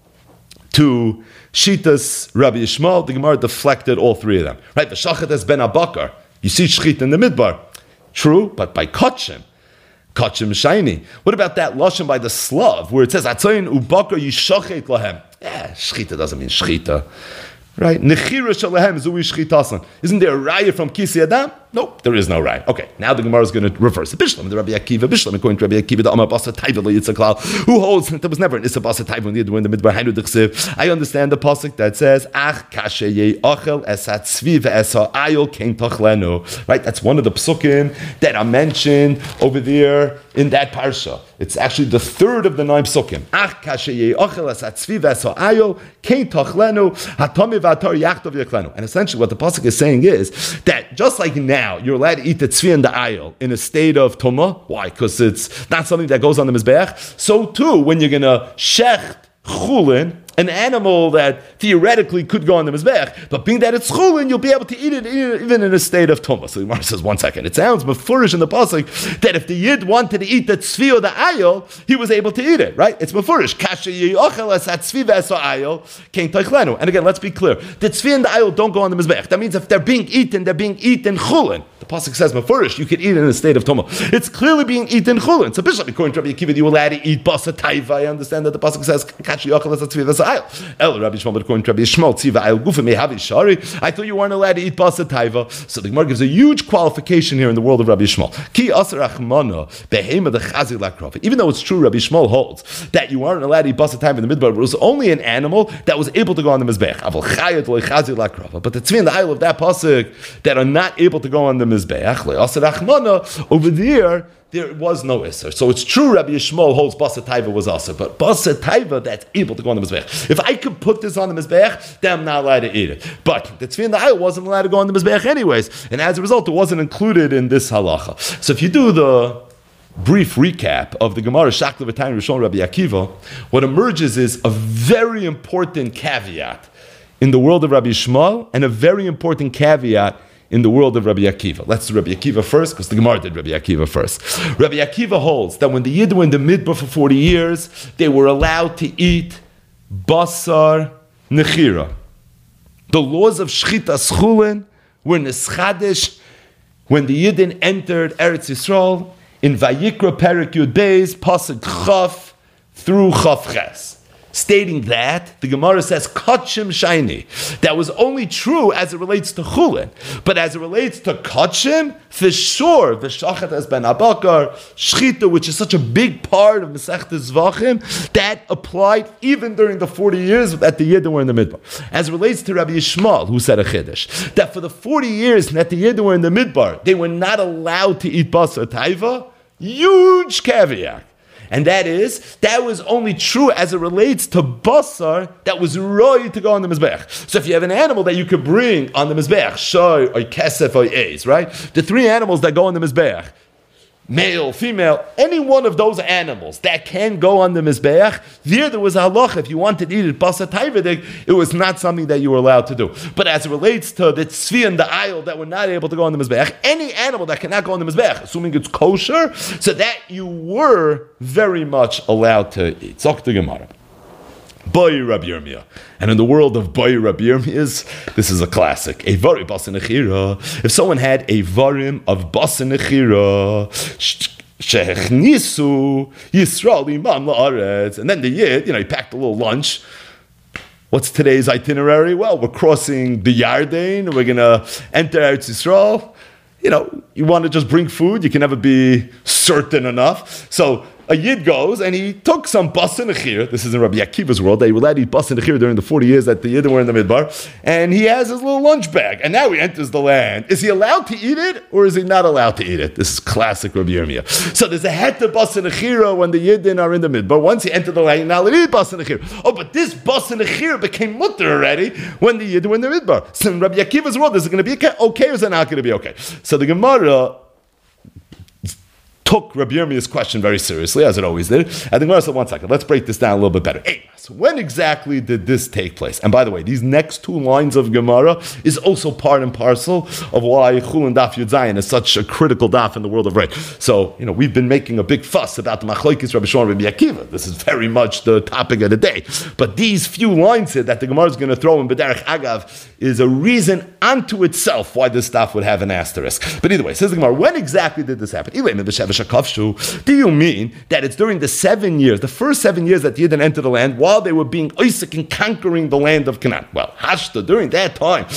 [SPEAKER 1] to Shitas Rabbi Yishmael. The Gemara deflected all three of them. Right, the shachat has ben abakar. You see shchita in the midbar, true, but by kachim. Kachim shiny. What about that lashon by the Slav where it says atzayin ubakar yishachet lahem? Yeah, shchita doesn't mean shchita, right? Nechira shalahem zui shchitasan. Isn't there a raya from kisei adam? Nope, there is no raya. Okay, now the Gemara is going to reverse it. Bishlam, the Rabbi Akiva, Bishlam, according to Rabbi Akiva, the Amar Basa Taiva Yitzchak, who holds that there was never an Issa Basa Taiva when the Midbar Hainu Dechsiv. I understand the pasuk that says, Ach kashe ye ochel esat tzvi ve'esa ayol kein tachlenu. Right, that's one of the psukim that are mentioned over there in that parsha. It's actually the third of the nine psukim. Ach kashe ye ochel esat tzvi ve'esa ayol kein tachlenu hatami v'atar yachtov yechlenu. And essentially what the pasuk is saying is that just like now, you're allowed to eat the tzvi and the ayil in a state of tumah. Why? Because it's not something that goes on the mizbeach. So too, when you're going to shecht chulin, an animal that theoretically could go on the mizbech, but being that it's chulin, you'll be able to eat it even in a state of tumah. So the Gemara says, one second, it sounds mefurish in the pasuk that if the yid wanted to eat the tzvi or the ayil, he was able to eat it, right? It's mefurish. Kasha yochel esat tzvi ve'esa ayil kein teichlenu. And again, let's be clear: the tzvi and the ayil don't go on the mizbech. That means if they're being eaten, they're being eaten chulin. The pasuk says mefurish, you could eat it in a state of tumah. It's clearly being eaten chulin. So, bishop, according to Rabbi Akiva, you were allowed to eat basa taiva. I understand that the pasuk says kasha yochel esat tzvi ve'esa ayil. El Rabbi Shmuel, but according to Rabbi Shmuel, tziva ayil gufa mehavi shari. I thought you weren't allowed to eat basa taiva. So the Gemara gives a huge qualification here in the world of Rabbi Shmuel. Ki asar achmana behema the chazi lakrava. Even though it's true, Rabbi Shmuel holds that you weren't allowed to eat basa taiva in the midbar, but it was only an animal that was able to go on the mizbech. Aval chayat lo chazi lakrava. But the tzvi and the ayil of that pasuk that are not able to go on the mizbech, le asar achmana, over there, there was no Isser. So it's true Rabbi Yishmael holds Basa Taiva was Asr, but Basa Taiva that's able to go on the Mizbech. If I could put this on the Mizbech, then I'm not allowed to eat it. But the Tzvi and the Ayil wasn't allowed to go on the Mizbech anyways, and as a result, it wasn't included in this halacha. So if you do the brief recap of the Gemara Shakla V'Tanya Rishon Rabbi Akiva, what emerges is a very important caveat in the world of Rabbi Yishmael and a very important caveat in the world of Rabbi Akiva. Let's do Rabbi Akiva first, because the Gemara did Rabbi Akiva first. Rabbi Akiva holds that when the Yid were in the Midbar for forty years, they were allowed to eat basar nechira. The laws of Shchitas Chulin were neschadish when the Yidden entered Eretz Yisrael in Vayikra Perek Yud Beis, Pasuk Chaf through Chaf Ches. Stating that, the Gemara says, Kachim Shaini. That was only true as it relates to Chulin. But as it relates to Kachim, for sure, V'shachat as ben Abakar, Shchita, which is such a big part of Masechta Zvachim, that applied even during the forty years that the Yidden were in the Midbar. As it relates to Rabbi Yishmael, who said a Chiddush, that for the forty years that the Yidden were in the Midbar, they were not allowed to eat Basar Taiva, huge caveat. And that is, that was only true as it relates to basar that was roy to go on the mizbech. So if you have an animal that you could bring on the mizbech, shoy, or kesef, or eis, right? The three animals that go on the mizbech, male, female, any one of those animals that can go on the mizbeach, there there was a halacha. If you wanted to eat it basa taivadik, it was not something that you were allowed to do. But as it relates to the tzvi and the ayil that were not able to go on the mizbeach, any animal that cannot go on the mizbeach, assuming it's kosher, so that you were very much allowed to eat. Zok the Gemara. Boy Rabbi Yirmiyah. And in the world of Boy Rabbi Yirmiyah, this is a classic. A vari basa nechira. If someone had a varim of basa nechira, shechnisu Yisrael imam la'aretz, and then the yid, you know, he packed a little lunch. What's today's itinerary? Well, we're crossing the Yarden. We're going to enter Eretz Yisrael. You know, you want to just bring food. You can never be certain enough. So a Yid goes and he took some basa nechir. This is in Rabbi Akiva's world. They were allowed to eat basa nechir during the forty years that the Yidden were in the Midbar. And he has his little lunch bag. And now he enters the land. Is he allowed to eat it or is he not allowed to eat it? This is classic Rabbi Yirmiyah. So there's a heta basa nechira when the Yidden are in the Midbar. Once he entered the land, you're not allowed to eat basa nechir. Oh, but this basa nechir became mutter already when the Yidden were in the Midbar. So in Rabbi Akiva's world, is it going to be okay or is it not going to be okay? So the Gemara took Rabbi Yirmiyah's question very seriously, as it always did. And the Gemara said, one second, let's break this down a little bit better. Hey, so when exactly did this take place? And by the way, these next two lines of Gemara is also part and parcel of why Chulin Daf Yud Zayin is such a critical daf in the world of Red. So, you know, we've been making a big fuss about the Machlokes Rabbi Shimon and Rabbi Akiva. This is very much the topic of the day. But these few lines here that the Gemara is going to throw in B'derech Agav is a reason unto itself why this daf would have an asterisk. But either way, says the Gemara, when exactly did this happen? Shevesh HaKavshu, do you mean that it's during the seven years, the first seven years that Yidden entered the land, while they were being Isaac and conquering the land of Canaan? Well, Hashta, during that time,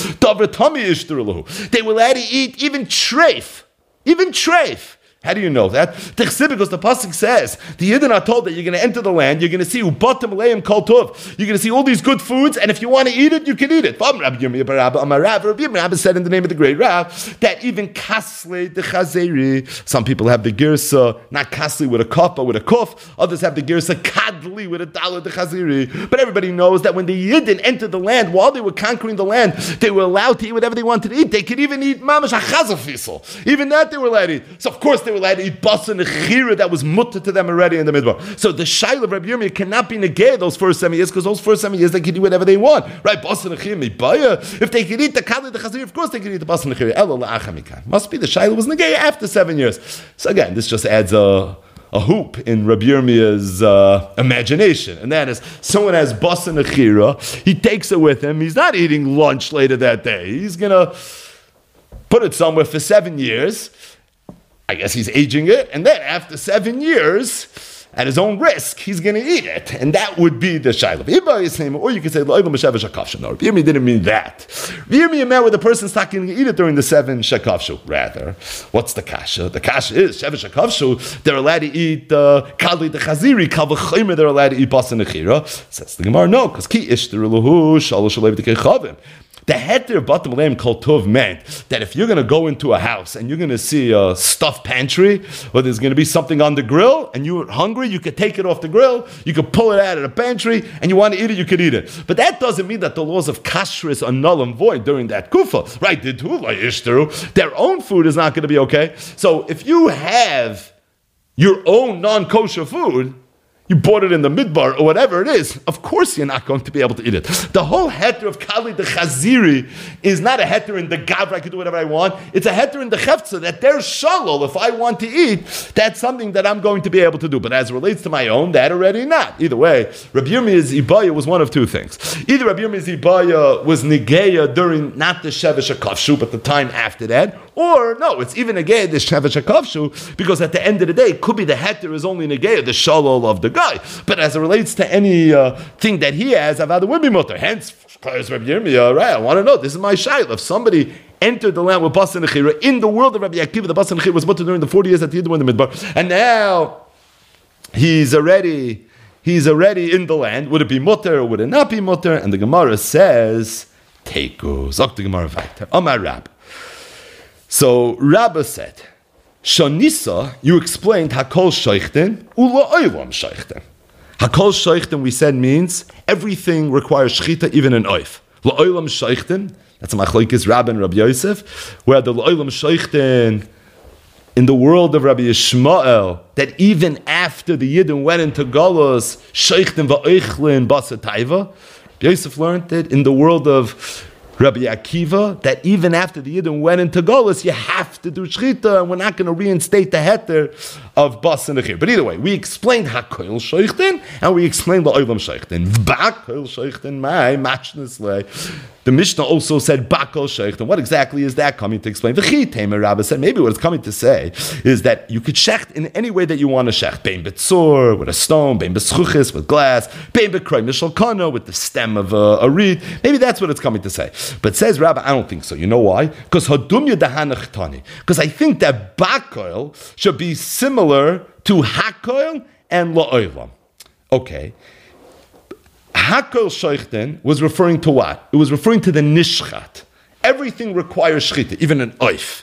[SPEAKER 1] they were allowed to eat even treif, even treif. How do you know that? Because the pasuk says the Yidden are told that you're going to enter the land. You're going to see ubatim leim kol tov. You're going to see all these good foods, and if you want to eat it, you can eat it. Rabbi Yirmiyah said in the name of the great Rav that even kasle the chazeri. Some people have the girsa not kasle with a kaf but with a kuf. Others have the girsa kadli with a dalet the chazeri. But everybody knows that when the Yidden entered the land, while they were conquering the land, they were allowed to eat whatever they wanted to eat. They could even eat mamash achazafisel. Even that they were allowed to eat. So of course they were allowed to eat basa and chira that was mutter to them already in the midbar. So the shaila of Rabbi Yirmiyah cannot be negated those first seven years because those first seven years they can do whatever they want, right? Basa and chira mibaya. If they could eat the kadli the chazir, of course they could eat the basa and chira. Ela la'achamikan. Must be the shaila was negated after seven years. So again, this just adds a a hoop in Rabbi Yirmiyah's uh, imagination, and that is someone has basa and chira. He takes it with him. He's not eating lunch later that day. He's gonna put it somewhere for seven years. I guess he's aging it, and then after seven years, at his own risk, he's going to eat it, and that would be the shayla. Or you could say, no, Rabbi Yirmiyah didn't mean that. Rabbi Yirmiyah meant where the person's not going to eat it during the seven shakavshu. Rather, what's the kasha? The kasha is sheven shakavshu. They're allowed to eat kadli the chaziri, kavachaymer. They're allowed to eat basa nechira. Says the Gemara, no, because ki ishtarulahu shalosh alev dekechavim. The heter batam leim kol tov meant that if you're going to go into a house and you're going to see a stuffed pantry, or there's going to be something on the grill, and you're hungry, you could take it off the grill, you could pull it out of the pantry, and you want to eat it, you could eat it. But that doesn't mean that the laws of kashrus are null and void during that kufa, right? Their own food is not going to be okay. So if you have your own non-kosher food, you bought it in the midbar or whatever it is, of course you're not going to be able to eat it. The whole heter of Kali the Chaziri is not a heter in the Gavra, I can do whatever I want. It's a heter in the Chefza that there's shalol. If I want to eat, that's something that I'm going to be able to do. But as it relates to my own, that already not. Either way, Rabbi Yirmiyah's Ibaya was one of two things. Either Rabbi Yirmiyah's Ibaya was Negeya during not the Shevesh HaKavshu, but the time after that, or no, it's even Negeya the Shevesh HaKavshu, because at the end of the day, it could be the heter is only Negeya, the shalol of the guy. But as it relates to any uh, thing that he has, Avada would be mutter. Hence, Rabbi Yirmiyah, right? I want to know. This is my shayla. If somebody entered the land with basa nechira in the world of Rabbi Akiva, the basa nechira was mutter during the forty years that he did in the midbar, and now he's already he's already in the land. Would it be mutter or would it not be mutter? And the Gemara says, "Teiku." Zok the Gemara weiter. Amar Rab. So Rabba said, Shanisa, you explained Hakol Sheichten, Ula Oilam Sheichten. Hakol Sheichten, we said, means everything requires Shechita, even an oif. La'olam Sheichten, that's a machlokes Rabbi and Rabbi Yosef, where the La'olam Sheichten, in the world of Rabbi Yishmael, that even after the Yidden went into Golos, Sheichten va'oichlin basa taiva, Rabbi Yosef learned it in the world of Rabbi Akiva, that even after the Yidden went into Golos, you have to do Shechita, and we're not going to reinstate the heter of Bas and Nechir. But either way, we explained HaKoil Sheichten, and we explained the Oilam Sheichten. Ba'Koil Sheichten, my matchness lay. The Mishnah also said Ba'Koil Sheichten. What exactly is that coming to explain? The Chitamer Rabbi said, maybe what it's coming to say is that you could shecht in any way that you want to shecht. Bein betzor, with a stone, bein beschuchis, with glass, bein bekroy mishal kana, with the stem of a, a reed. Maybe that's what it's coming to say. But says Rabbi, I don't think so. You know why? Because Hadumya Dahanach Tani. Because I think that Ba'Koil should be similar to Hakoil and La'olam. Okay. Hakoil Sheichten was referring to what? It was referring to the Nishchat. Everything requires Shechita, even an oif.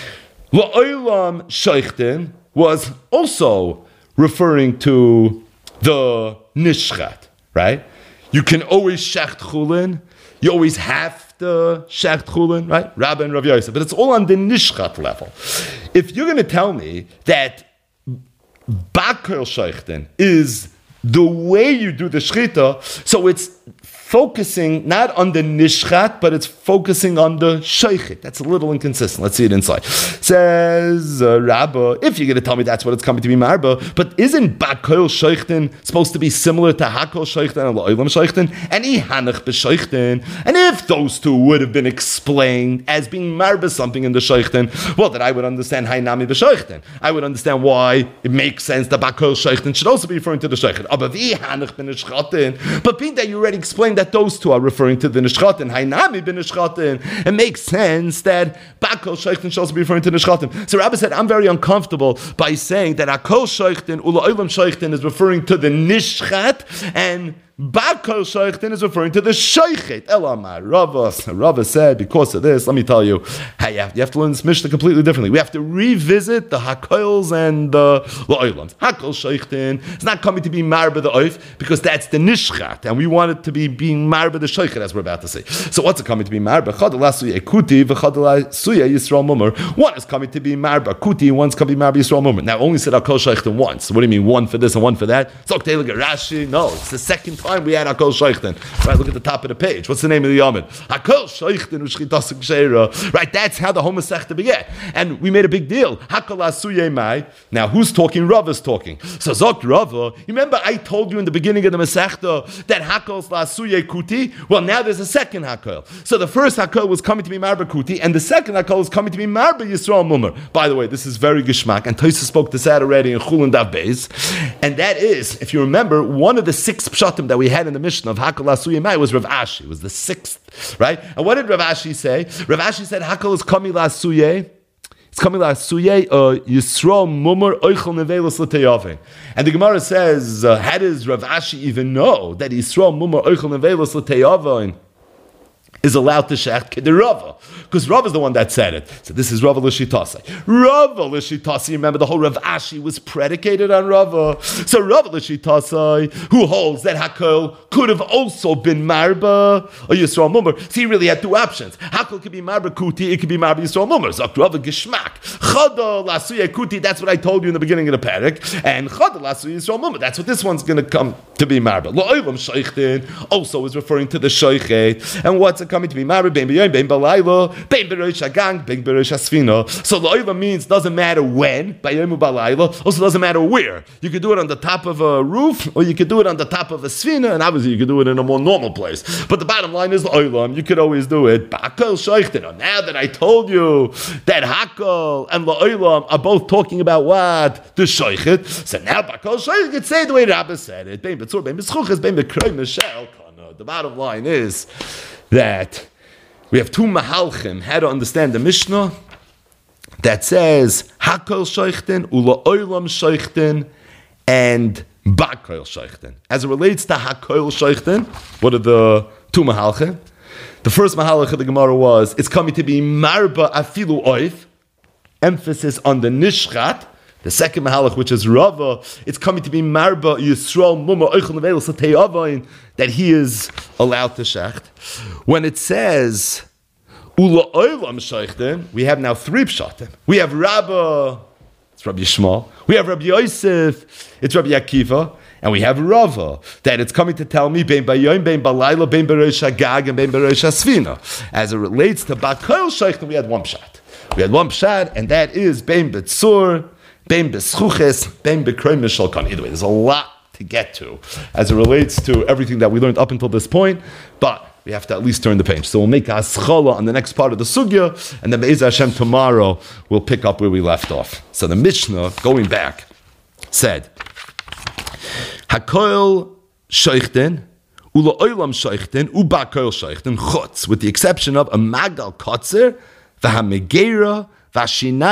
[SPEAKER 1] La'olam Sheichten was also referring to the Nishchat, right? You can always shecht chulin. You always have to shecht chulin, right? Rabbi and Rav Yosef. But it's all on the Nishchat level. If you're going to tell me that Ba'Koil Sheichten is the way you do the shechita, so it's focusing not on the nishchat, but it's focusing on the shaychit. That's a little inconsistent. Let's see it inside. Says uh, Rabba, if you're going to tell me that's what it's coming to be marba, but isn't bakol shaychten supposed to be similar to hakol shaychten and la'olam shaychten and ihanach b'shaychten? And if those two would have been explained as being marba something in the shaychten, well, then I would understand hainami b'shaychten. I would understand why it makes sense that bakol shaychten should also be referring to the shaychten. But being that you already explained that those two are referring to the nishchatin, hainami b'nishchatin, it makes sense that bakol shaychten should also be referring to the nishchatin. So Rabbi said, I'm very uncomfortable by saying that akol shaychten ula olam shaychten is referring to the nishchat and bakol shaychten is referring to the shaychet. Elamar Rava. Rava said, because of this, let me tell you, hey, you have, you have to learn this Mishnah completely differently. We have to revisit the hakoils and the la'olams. Hakol shaychten is not coming to be marba the oif because that's the nishchat, and we want it to be being marba the shaychet, as we're about to say. So what's it coming to be marba? Chadala suya kuti v'chadala suya Yisrael mummer. One is coming to be marba kuti, one's coming to be marba Yisrael mummer. Now, only said hakol shaychten once. What do you mean one for this and one for that? So Rashi. No, it's the second time we had Hakol Shaychten. Right, look at the top of the page. What's the name of the Yomid? Hakol Shaychten u'shchitas g'sheira. Right, that's how the Homer Sechta began. And we made a big deal. Hakol asuye mai. Now, who's talking? Rava's talking. So Zok Rava, you remember I told you in the beginning of the Masechta that Hakol asuye kuti? Well, now there's a second Hakol. So the first Hakol was coming to be Marba kuti, and the second Hakol is coming to be Marba Yisrael Mummer. By the way, this is very gishmak, and Tosa spoke this out already in Chulun Dav Beis. And that is, if you remember, one of the six pshatim that we had in the Mishnah of Hakol Asuye Mai was Rav Ashi. It was the sixth, right? And what did Rav Ashi say? Rav Ashi said Hakol is Kami Lasuye. It's Kami Lasuye Yisrael Mumar Oichel Nevelos L'Teyaveh. And the Gemara says, uh, how does Rav Ashi even know that Yisrael Mumar Oichel Nevelos L'Teyaveh is allowed to shech the Rava? Because Rava is the one that said it. So this is Rava L'Shitasi. Rava L'Shitasi, remember the whole Rav Ashi was predicated on Rava. So Rava L'Shitasi, who holds that Hakol could have also been Marba or Yisrael Mummer. So he really had two options. Hakol could be Marba Kuti, it could be Marba Yisrael Mummer. Zok Rava Geshmak. Chada L'Asuye Kuti, that's what I told you in the beginning of the parak. And Chada L'Asuye Yisrael Mummer, that's what this one's going to come to be Marba. La'olam Shaychten also is referring to the Shaychet. And what's it coming to be Marba? Ben B'yoyim, Ben B'layla, Ben B'rosh HaGang, Ben B'rosh HaSfina. So La'olam means doesn't matter when, B'yoyim B'layla, also doesn't matter where. You could do it on the top of a roof, or you could do it on the top of a Sfina, and obviously you could do it in a more normal place. But the bottom line is La'olam, you could always do it. Ba'akol Shaychten. Now that I told you that Hakol and La'olam are both talking about what? The Shaychet. So now Ba'akol Shaychten, you could say the way Rabbi said it. Ben B'tzur, Ben B'schuches, Ben B'kroy Mishel. The bottom line is that we have two mahalchim how to understand the Mishnah that says Hakol Shaychten, Ula Olam Shaychten, and Bakol Shaychten. As it relates to Hakol Shaychten, what are the two mahalchim? The first mahalach of the Gemara was it's coming to be Marba Afilu Oif, emphasis on the Nishchat. The second mahalach, which is Rava, it's coming to be Marba Yisrael Mumma Oichel Nevelos L'Teyaveh, that he is allowed to shecht. When it says Ula Olam Shaychten, we have now three pshatim. We have Rabba, it's Rabbi Yishmael. We have Rabbi Yosef, it's Rabbi Akiva. And we have Rava, that it's coming to tell me Ben Bayoim, Ben Balayla, Ben Berosh HaGag, and Ben Berosh HaSfina. As it relates to Bakol Shaychten, we had one pshat. We had one pshat, and that is Ben Betzur, Ben Beschuches, Ben Bekroy Mishal Kan. Either way, there's a lot to get to as it relates to everything that we learned up until this point, but we have to at least turn the page. So we'll make a haschala on the next part of the sugya, and then Be'ez Hashem tomorrow we'll pick up where we left off. So the Mishnah, going back, said, Hakoil Shaychten, Ula Olam Shaychten, Ubakoil Shaychten, Chutz, with the exception of a Magal Kotzer, V'hamegera, So,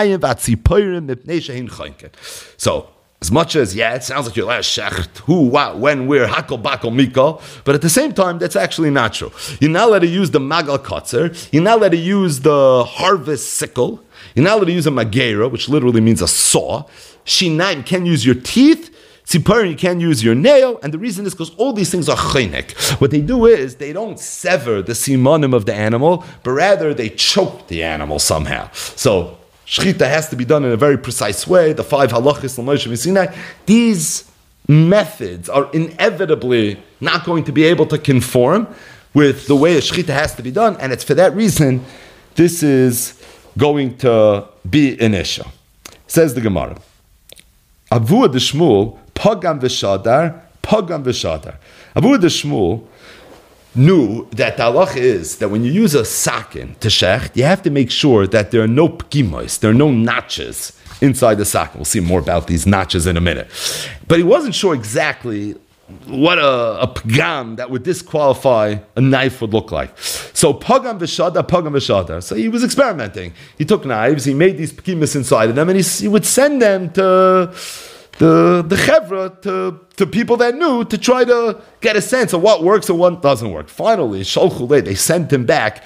[SPEAKER 1] as much as, yeah, it sounds like you're allowed to shecht, who, what, when, where, hakol, bakol, mikol, but at the same time, that's actually not true. You're not allowed to use the magal kotzer, you're not allowed to use the harvest sickle, you're not allowed to use a magera, which literally means a saw. Shinaim, you can't use your teeth. Tziparim, you can't use your nail, and the reason is because all these things are chinik. What they do is, they don't sever the simanim of the animal, but rather they choke the animal somehow. So, shechita has to be done in a very precise way, the five halachis l'Moshe Sinai. These methods are inevitably not going to be able to conform with the way a shechita has to be done, and it's for that reason this is going to be an issue. Says the Gemara, Avua de Shmuel, Pagam v'shadar, Pagam v'shadar. Avua de Shmuel knew that the halacha is that when you use a sakin to shecht, you have to make sure that there are no pgimos, there are no notches inside the sakin. We'll see more about these notches in a minute. But he wasn't sure exactly what a, a pagam that would disqualify a knife would look like. So pagam v'shada, pagam v'shada. So he was experimenting. He took knives, he made these pgimis inside of them, and he, he would send them to the the chevra, to, to people that knew, to try to get a sense of what works and what doesn't work. Finally, they sent him back.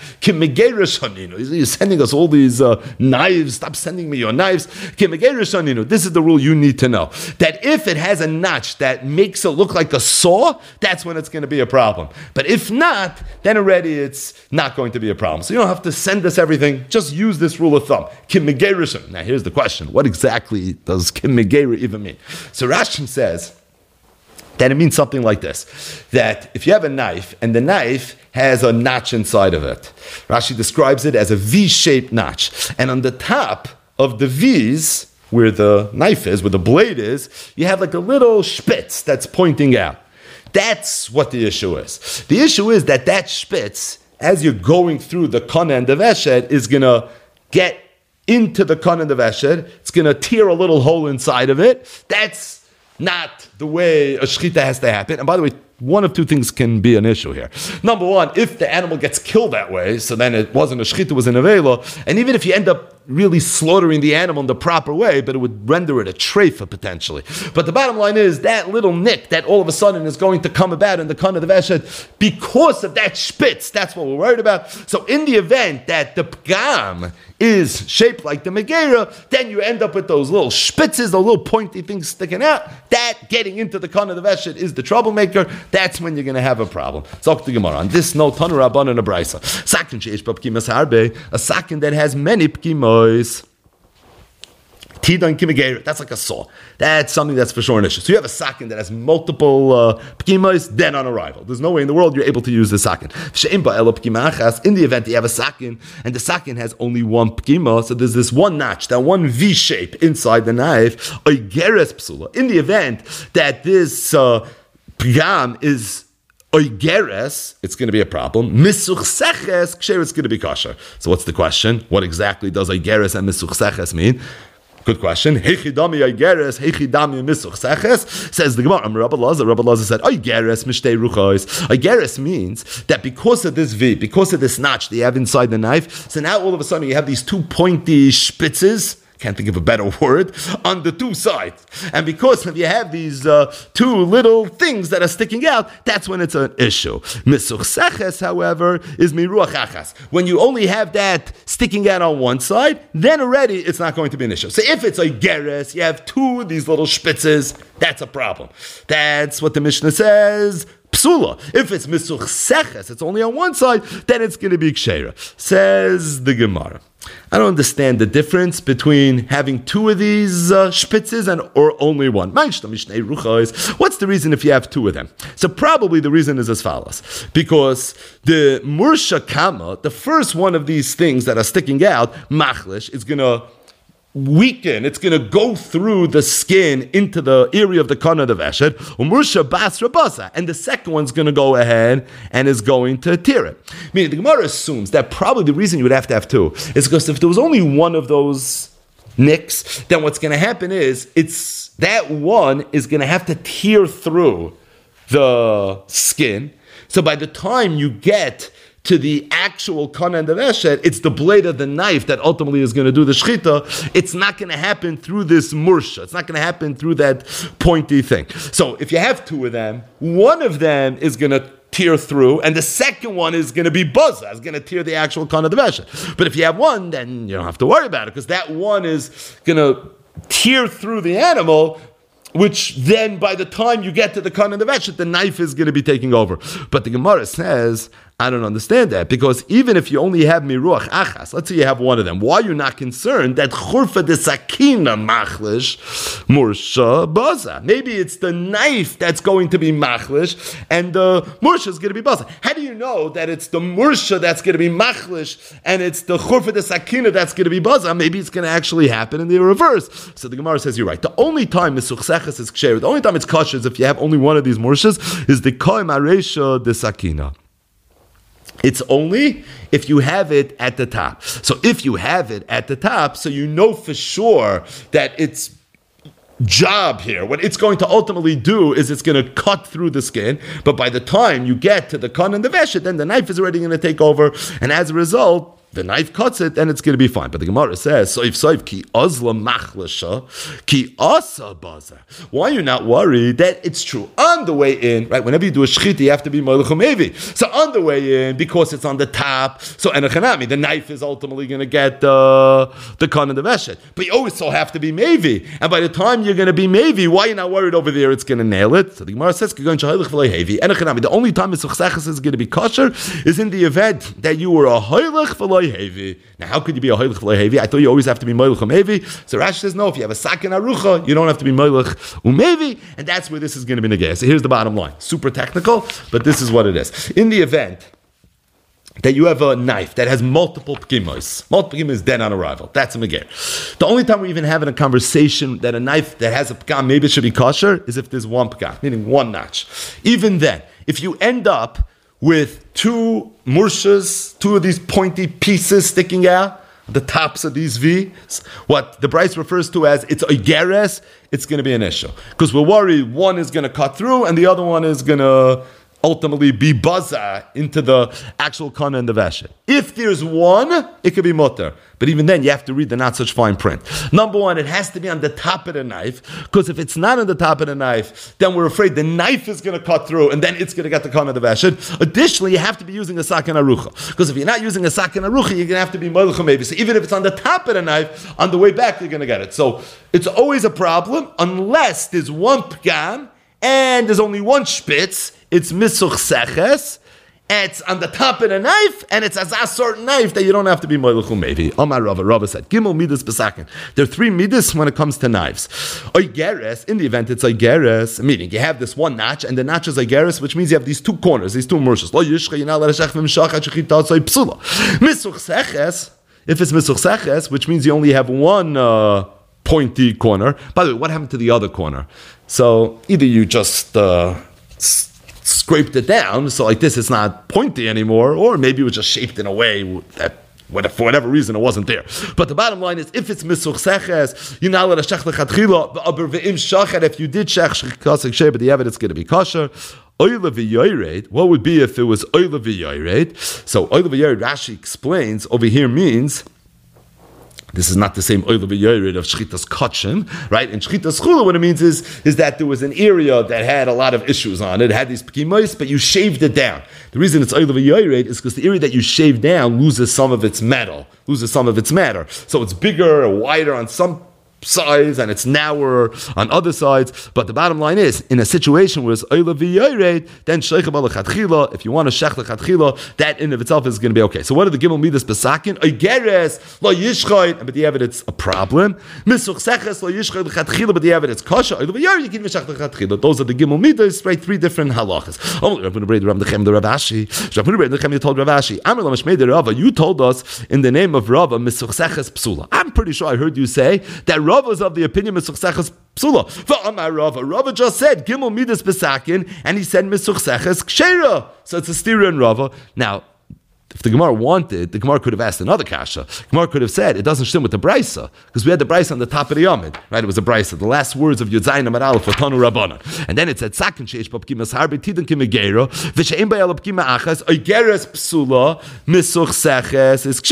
[SPEAKER 1] He's sending us all these uh, knives. Stop sending me your knives. This is the rule you need to know. That if it has a notch that makes it look like a saw, that's when it's going to be a problem. But if not, then already it's not going to be a problem. So you don't have to send us everything. Just use this rule of thumb. Now here's the question. What exactly does Kim Megera even mean? So Rashi says that it means something like this, that if you have a knife and the knife has a notch inside of it, Rashi describes it as a V-shaped notch, and on the top of the V's, where the knife is, where the blade is, you have like a little spitz that's pointing out. That's what the issue is. The issue is that that spitz, as you're going through the kana and the veshed, is going to get into the kana and the veshed. It's going to tear a little hole inside of it. That's not the way a shechita has to happen. And by the way, one of two things can be an issue here. Number one, if the animal gets killed that way, so then it wasn't a shechita, it was an avela, and even if you end up really slaughtering the animal in the proper way, but it would render it a treifa potentially. But the bottom line is that little nick that all of a sudden is going to come about in the kana of the veshed because of that spitz, that's what we're worried about. So in the event that the pgam is shaped like the megera, then you end up with those little spitzes, those little pointy things sticking out. That getting into the kana of the veshed is the troublemaker. That's when you're going to have a problem. Talk to Gemara. On this note, Tanu Rabban and a Braisa. Sakin sheish b'pkimas harbe, a sakin that has many pkimos. Tidan kimegera. That's like a saw. That's something that's for sure an issue. So you have a sakin that has multiple uh, pkimos, then on arrival. There's no way in the world you're able to use the sakin. In the event that you have a sakin, and the sakin has only one pkima, so there's this one notch, that one V shape inside the knife. Oigeres psula. In the event that this uh, pgam is oigeres, it's going to be a problem. Misuchseches, ksher, it's going to be kosher. So what's the question? What exactly does oigeres and misuchseches mean? Good question. Heichidami oigeres, heichidami misuchseches. Says the Gemara. Rabbi Lazar, Rabbi Lazar said, oigeres mishtei ruchos. Oigeres means that because of this V, because of this notch that you have inside the knife, so now all of a sudden you have these two pointy spitzes, can't think of a better word, on the two sides. And because if you have these uh, two little things that are sticking out, that's when it's an issue. Misuchseches, however, is miruach achas. When you only have that sticking out on one side, then already it's not going to be an issue. So if it's a geres, you have two of these little spitzes, that's a problem. That's what the Mishnah says. Psula. If it's misuchseches, it's only on one side, then it's going to be kshera. Says the Gemara. I don't understand the difference between having two of these uh, spitzes and or only one. What's the reason if you have two of them? So probably the reason is as follows. Because the mursha kama, the first one of these things that are sticking out, machlish, is going to weaken, it's going to go through the skin into the area of the kana of veshed, umursha basra basa, and the second one's going to go ahead and is going to tear it. Meaning the Gemara assumes that probably the reason you would have to have two is because if there was only one of those nicks, then what's going to happen is it's that one is going to have to tear through the skin. So by the time you get to the actual kana and the veshed, it's the blade of the knife that ultimately is going to do the shchita. It's not going to happen through this mursha. It's not going to happen through that pointy thing. So if you have two of them, one of them is going to tear through, and the second one is going to be buzza. It's going to tear the actual kana and the veshed. But if you have one, then you don't have to worry about it, because that one is going to tear through the animal, which then by the time you get to the kana and the veshed, the knife is going to be taking over. But the Gemara says, I don't understand that, because even if you only have miruach achas, let's say you have one of them, why are you not concerned that churfa de sakina machlish mursha baza? Maybe it's the knife that's going to be machlish and the mursha is going to be baza. How do you know that it's the mursha that's going to be machlish and it's the churfa de sakina that's going to be baza? Maybe it's going to actually happen in the reverse. So the Gemara says you're right. The only time misuch seches is ksher, the only time it's kosher is if you have only one of these murshas, is the koim aresha de sakina. It's only if you have it at the top. So if you have it at the top, so you know for sure that its job here, what it's going to ultimately do is it's going to cut through the skin, but by the time you get to the kan and the veshet, then the knife is already going to take over, and as a result, the knife cuts it, then it's going to be fine. But the Gemara says, "Soif soif ki ozla machlasha ki asa baza." Why are you not worried that it's true on the way in? Right, whenever you do a shchita, you have to be molech umevi. So on the way in, because it's on the top, so enochanami, the knife is ultimately going to get uh, the kan and the veshet. But you always still have to be mevi, and by the time you're going to be mevi, why are you not worried over there? It's going to nail it. So the Gemara says, "The only time Misuch Seches is going to be kosher is in the event that you were a hoylech v'lo heavy." Now, how could you be a hoylech v'lo heavy? I thought you always have to be moilech umevi. So Rashi says, no, if you have a sakin arucha, you don't have to be moilech umevi, and that's where this is going to be negay. So here's the bottom line. Super technical, but this is what it is. In the event that you have a knife that has multiple p'kimos, multiple p'kimos dead on arrival, that's a megir. The only time we're even having a conversation that a knife that has a p'kam maybe should be kosher is if there's one p'kam, meaning one notch. Even then, if you end up with two murshas, two of these pointy pieces sticking out, the tops of these V's, what the Bryce refers to as it's oigeres, it's going to be an issue. Because we're worried one is going to cut through and the other one is going to ultimately be buzza into the actual kana and the veshet. If there's one, it could be mutter. But even then, you have to read the not such fine print. Number one, it has to be on the top of the knife, because if it's not on the top of the knife, then we're afraid the knife is going to cut through, and then it's going to get the kana and the veshet. Additionally, you have to be using a sakin arucha, because if you're not using a sakin arucha, you're going to have to be molech maybe. So even if it's on the top of the knife, on the way back, you're going to get it. So it's always a problem, unless there's one pgam, and there's only one spitz. It's misuch seches, it's on the top of the knife, and it's as a certain knife that you don't have to be moilech umevi. Amar Rava, Rava said, Gimel midas besakin. There are three midas when it comes to knives. Oigeres, in the event it's oigeres, meaning you have this one notch, and the notch is oigeres, which means you have these two corners, these two mershas. Lo yishcha yinal arashach v'mshach ha'shechita tzoi psula. Misuch seches, if it's misuch seches, which means you only have one uh, pointy corner. By the way, what happened to the other corner? So either you just uh, scraped it down, so like this, it's not pointy anymore, or maybe it was just shaped in a way that, for whatever reason, it wasn't there. But the bottom line is, if it's misuch seches, you're not allowed to shech lechatchila, but ve'im shachet, if you did shech shechasik sheh, but the evidence is going to be kosher. Oila v'yoyred, what would be if it was oila v'yoyred? So oila v'yoyred, Rashi explains, over here means, this is not the same oil of a yored of shchitas kachim, right? In shchitas chula, what it means is, is that there was an area that had a lot of issues on it. It had these pekimois, but you shaved it down. The reason it's oil of a yored is because the area that you shave down loses some of its metal, loses some of its matter. So it's bigger or wider on some sides and it's narrower on other sides. But the bottom line is, in a situation where it's oila v'yored, then sheicha b'lechatchila, if you want to shech lechatchila, that in of itself is going to be okay. So what are the gimel midas besakin? Oigeres lo yishchayt, but the evidence a problem. Misuch seches lo yishchayt lechatchila, but the evidence kasha. Oila v'yored, you can shech lechatchila. Those are the gimel midas, right? Three different halachas. Oh, Rabbi Nebrei Rav Nechem the Rav Ashi. Rabbi Nebrei Nechem told Rav Ashi, Amar l'mashmei de Rava, you told us in the name of Rava misuch seches psula. I'm pretty sure I heard you say that Rava is of the opinion misuch seches psula. V'amar Rava, Rava just said gimel midas besakin, and he said misuch seches kshera. So it's a stira in Rava. Now, if the Gemara wanted, the Gemara could have asked another kasha. The Gemara could have said it doesn't stem with the brisa, because we had the brisa on the top of the yomid, right? It was a brisa. The last words of Yudzayin Amar Aleph were Tanu Rabbanan, and then it said sakin sheish b'pkimas harbe tidin kimegero v'she'im b'yal b'kima achas oigeres psula misuch seches is kshera.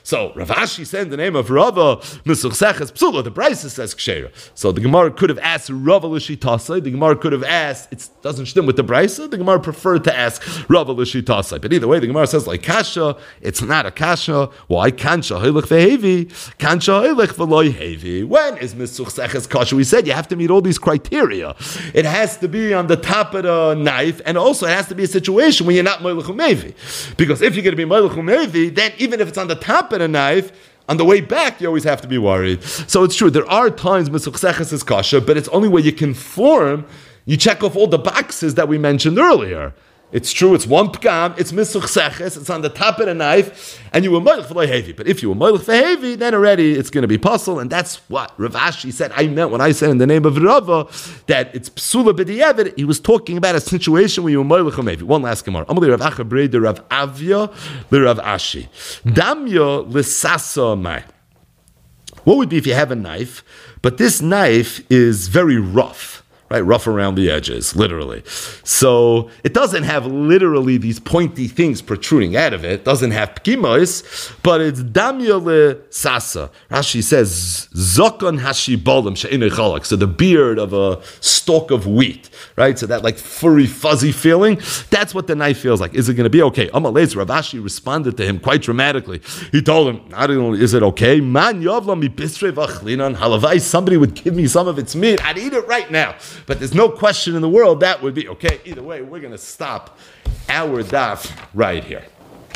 [SPEAKER 1] So Rav Ashi said in the name of Rava, Mesuchseches Psula, the Brisa says Ksheira. So the Gemara could have asked Rava L'Shitasai, the Gemara could have asked, it doesn't stem with the Brisa, the Gemara preferred to ask Rava L'Shitasai. But either way, the Gemara says like Kasha, it's not a Kasha. Why? Kansha Heilich Vehevi, Kansha Heilich V'loi Hevi. When is Mesuchseches Kasha? We said you have to meet all these criteria. It has to be on the top of the knife, and also it has to be a situation when you're not Moilech Umevi. Because if you're going to be Moilech Umevi, then even if it's on the top of the knife, on the way back, you always have to be worried. So it's true, there are times Mesuchseches is Kasha, but it's only where you conform, you check off all the boxes that we mentioned earlier. It's true, it's one pgam, it's Mesuchseches, it's on the top of the knife, and you were Moilech V'loi Hevi. But if you were Moilech V'hevi, then already it's going to be puzzle, and that's what Rav Ashi said. I meant when I said in the name of Rava that it's Psula B'di'evet, he was talking about a situation where you were Moilech V'hevi. One last Gemara. Amalei Rav Acha Brei Rav Avya Rav Ashi. Damya L'sasa Mai. What would be if you have a knife, but this knife is very rough? Right, rough around the edges, literally. So it doesn't have literally these pointy things protruding out of it. It doesn't have pkimois, but it's damya le sasa. Rashi says zokon hashibolim she'inei chalak. So the beard of a stalk of wheat, right? So that like furry, fuzzy feeling. That's what the knife feels like. Is it going to be okay? Amalei Rav Ashi responded to him quite dramatically. He told him, "Not only is it okay, man yavla mi bisrei v'achlinan halavai. Somebody would give me some of its meat. I'd eat it right now." But there's no question in the world that would be okay. Either way, we're going to stop our daf right here.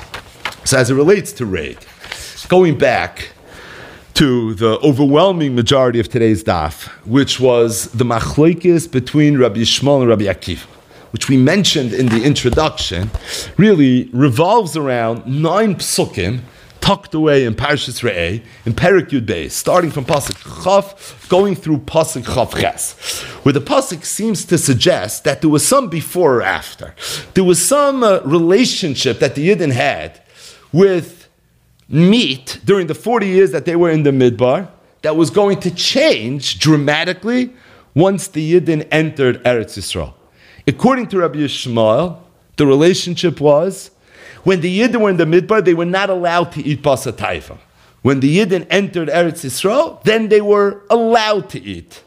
[SPEAKER 1] So as it relates to raid, going back to the overwhelming majority of today's daf, which was the machlokes between Rabbi Yishmael and Rabbi Akiva, which we mentioned in the introduction, really revolves around nine psukim tucked away in Parshas Re'eh, in Perek Yud Beis, starting from Pasuk Chaf, going through Pasuk Chaf Ches, where the Pasuk seems to suggest that there was some before or after. There was some uh, relationship that the Yidden had with meat during the forty years that they were in the Midbar that was going to change dramatically once the Yidden entered Eretz Yisrael. According to Rabbi Yishmael, the relationship was when the Yidden were in the Midbar, they were not allowed to eat Basa Taiva. When the Yidden entered Eretz Yisrael, then they were allowed to eat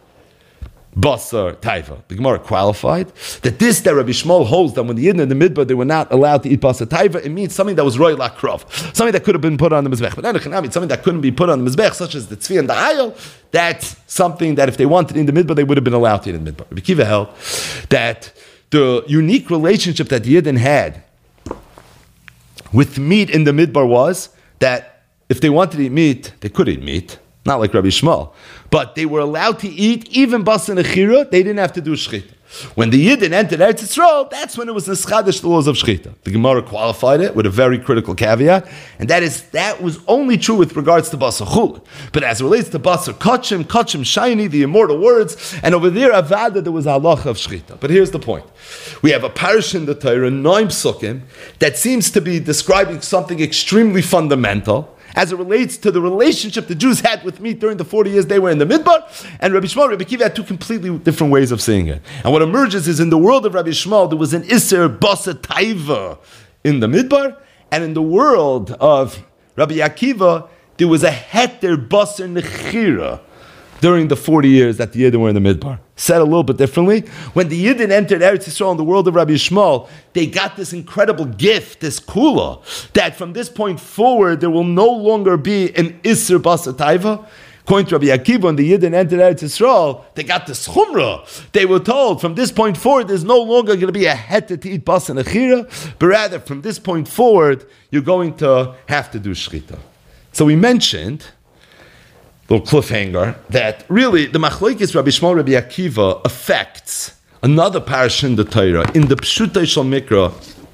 [SPEAKER 1] Basar Taiva. The Gemara qualified that this that Rabbi Yishmael holds that when the Yidden in the Midbar, they were not allowed to eat Basar Taiva, it means something that was Roy Lakrov, something that could have been put on the Mizbech. But then something that couldn't be put on the Mizbech, such as the Tzvi and the Ayel, that's something that if they wanted in the Midbar, they would have been allowed to eat in the Midbar. Rabbi Kiva held that the unique relationship that the Yidden had with meat in the Midbar was that if they wanted to eat meat, they could eat meat, not like Rabbi Yishmael, but they were allowed to eat even Basa Nechira, they didn't have to do Shechita. When the Yidden entered Eretz Yisrael, that's when it was Neschadish the laws of Shechita. The Gemara qualified it with a very critical caveat, and that is, that was only true with regards to Basa Chulin. But as it relates to Basa Kachim, Kachim Shiny, the immortal words, and over there, Avada, there was a halacha of Shechita. But here's the point. We have a parish in the Torah, nine psukim, that seems to be describing something extremely fundamental, as it relates to the relationship the Jews had with meat during the forty years they were in the Midbar, and Rabbi Yishmael and Rabbi Kiva had two completely different ways of seeing it. And what emerges is in the world of Rabbi Yishmael, there was an Isser Basa Taiva in the Midbar, and in the world of Rabbi Akiva, there was a Heter Basa Nechira during the forty years that the Yidden were in the Midbar. Said a little bit differently, when the Yidden entered Eretz Yisrael in the world of Rabbi Yishmael, they got this incredible gift, this kula, that from this point forward, there will no longer be an Isser Basa Taiva. According to Rabbi Akiva, when the Yidden entered Eretz Yisrael, they got this chumrah. They were told, from this point forward, there's no longer going to be a heter to eat Basa Nechira, but rather, from this point forward, you're going to have to do Shechita. So we mentioned, little cliffhanger, that really the machlokes Rabbi Yishmael Rabbi Akiva affects another parish in the Torah, in the Pshutei Shel Mikra,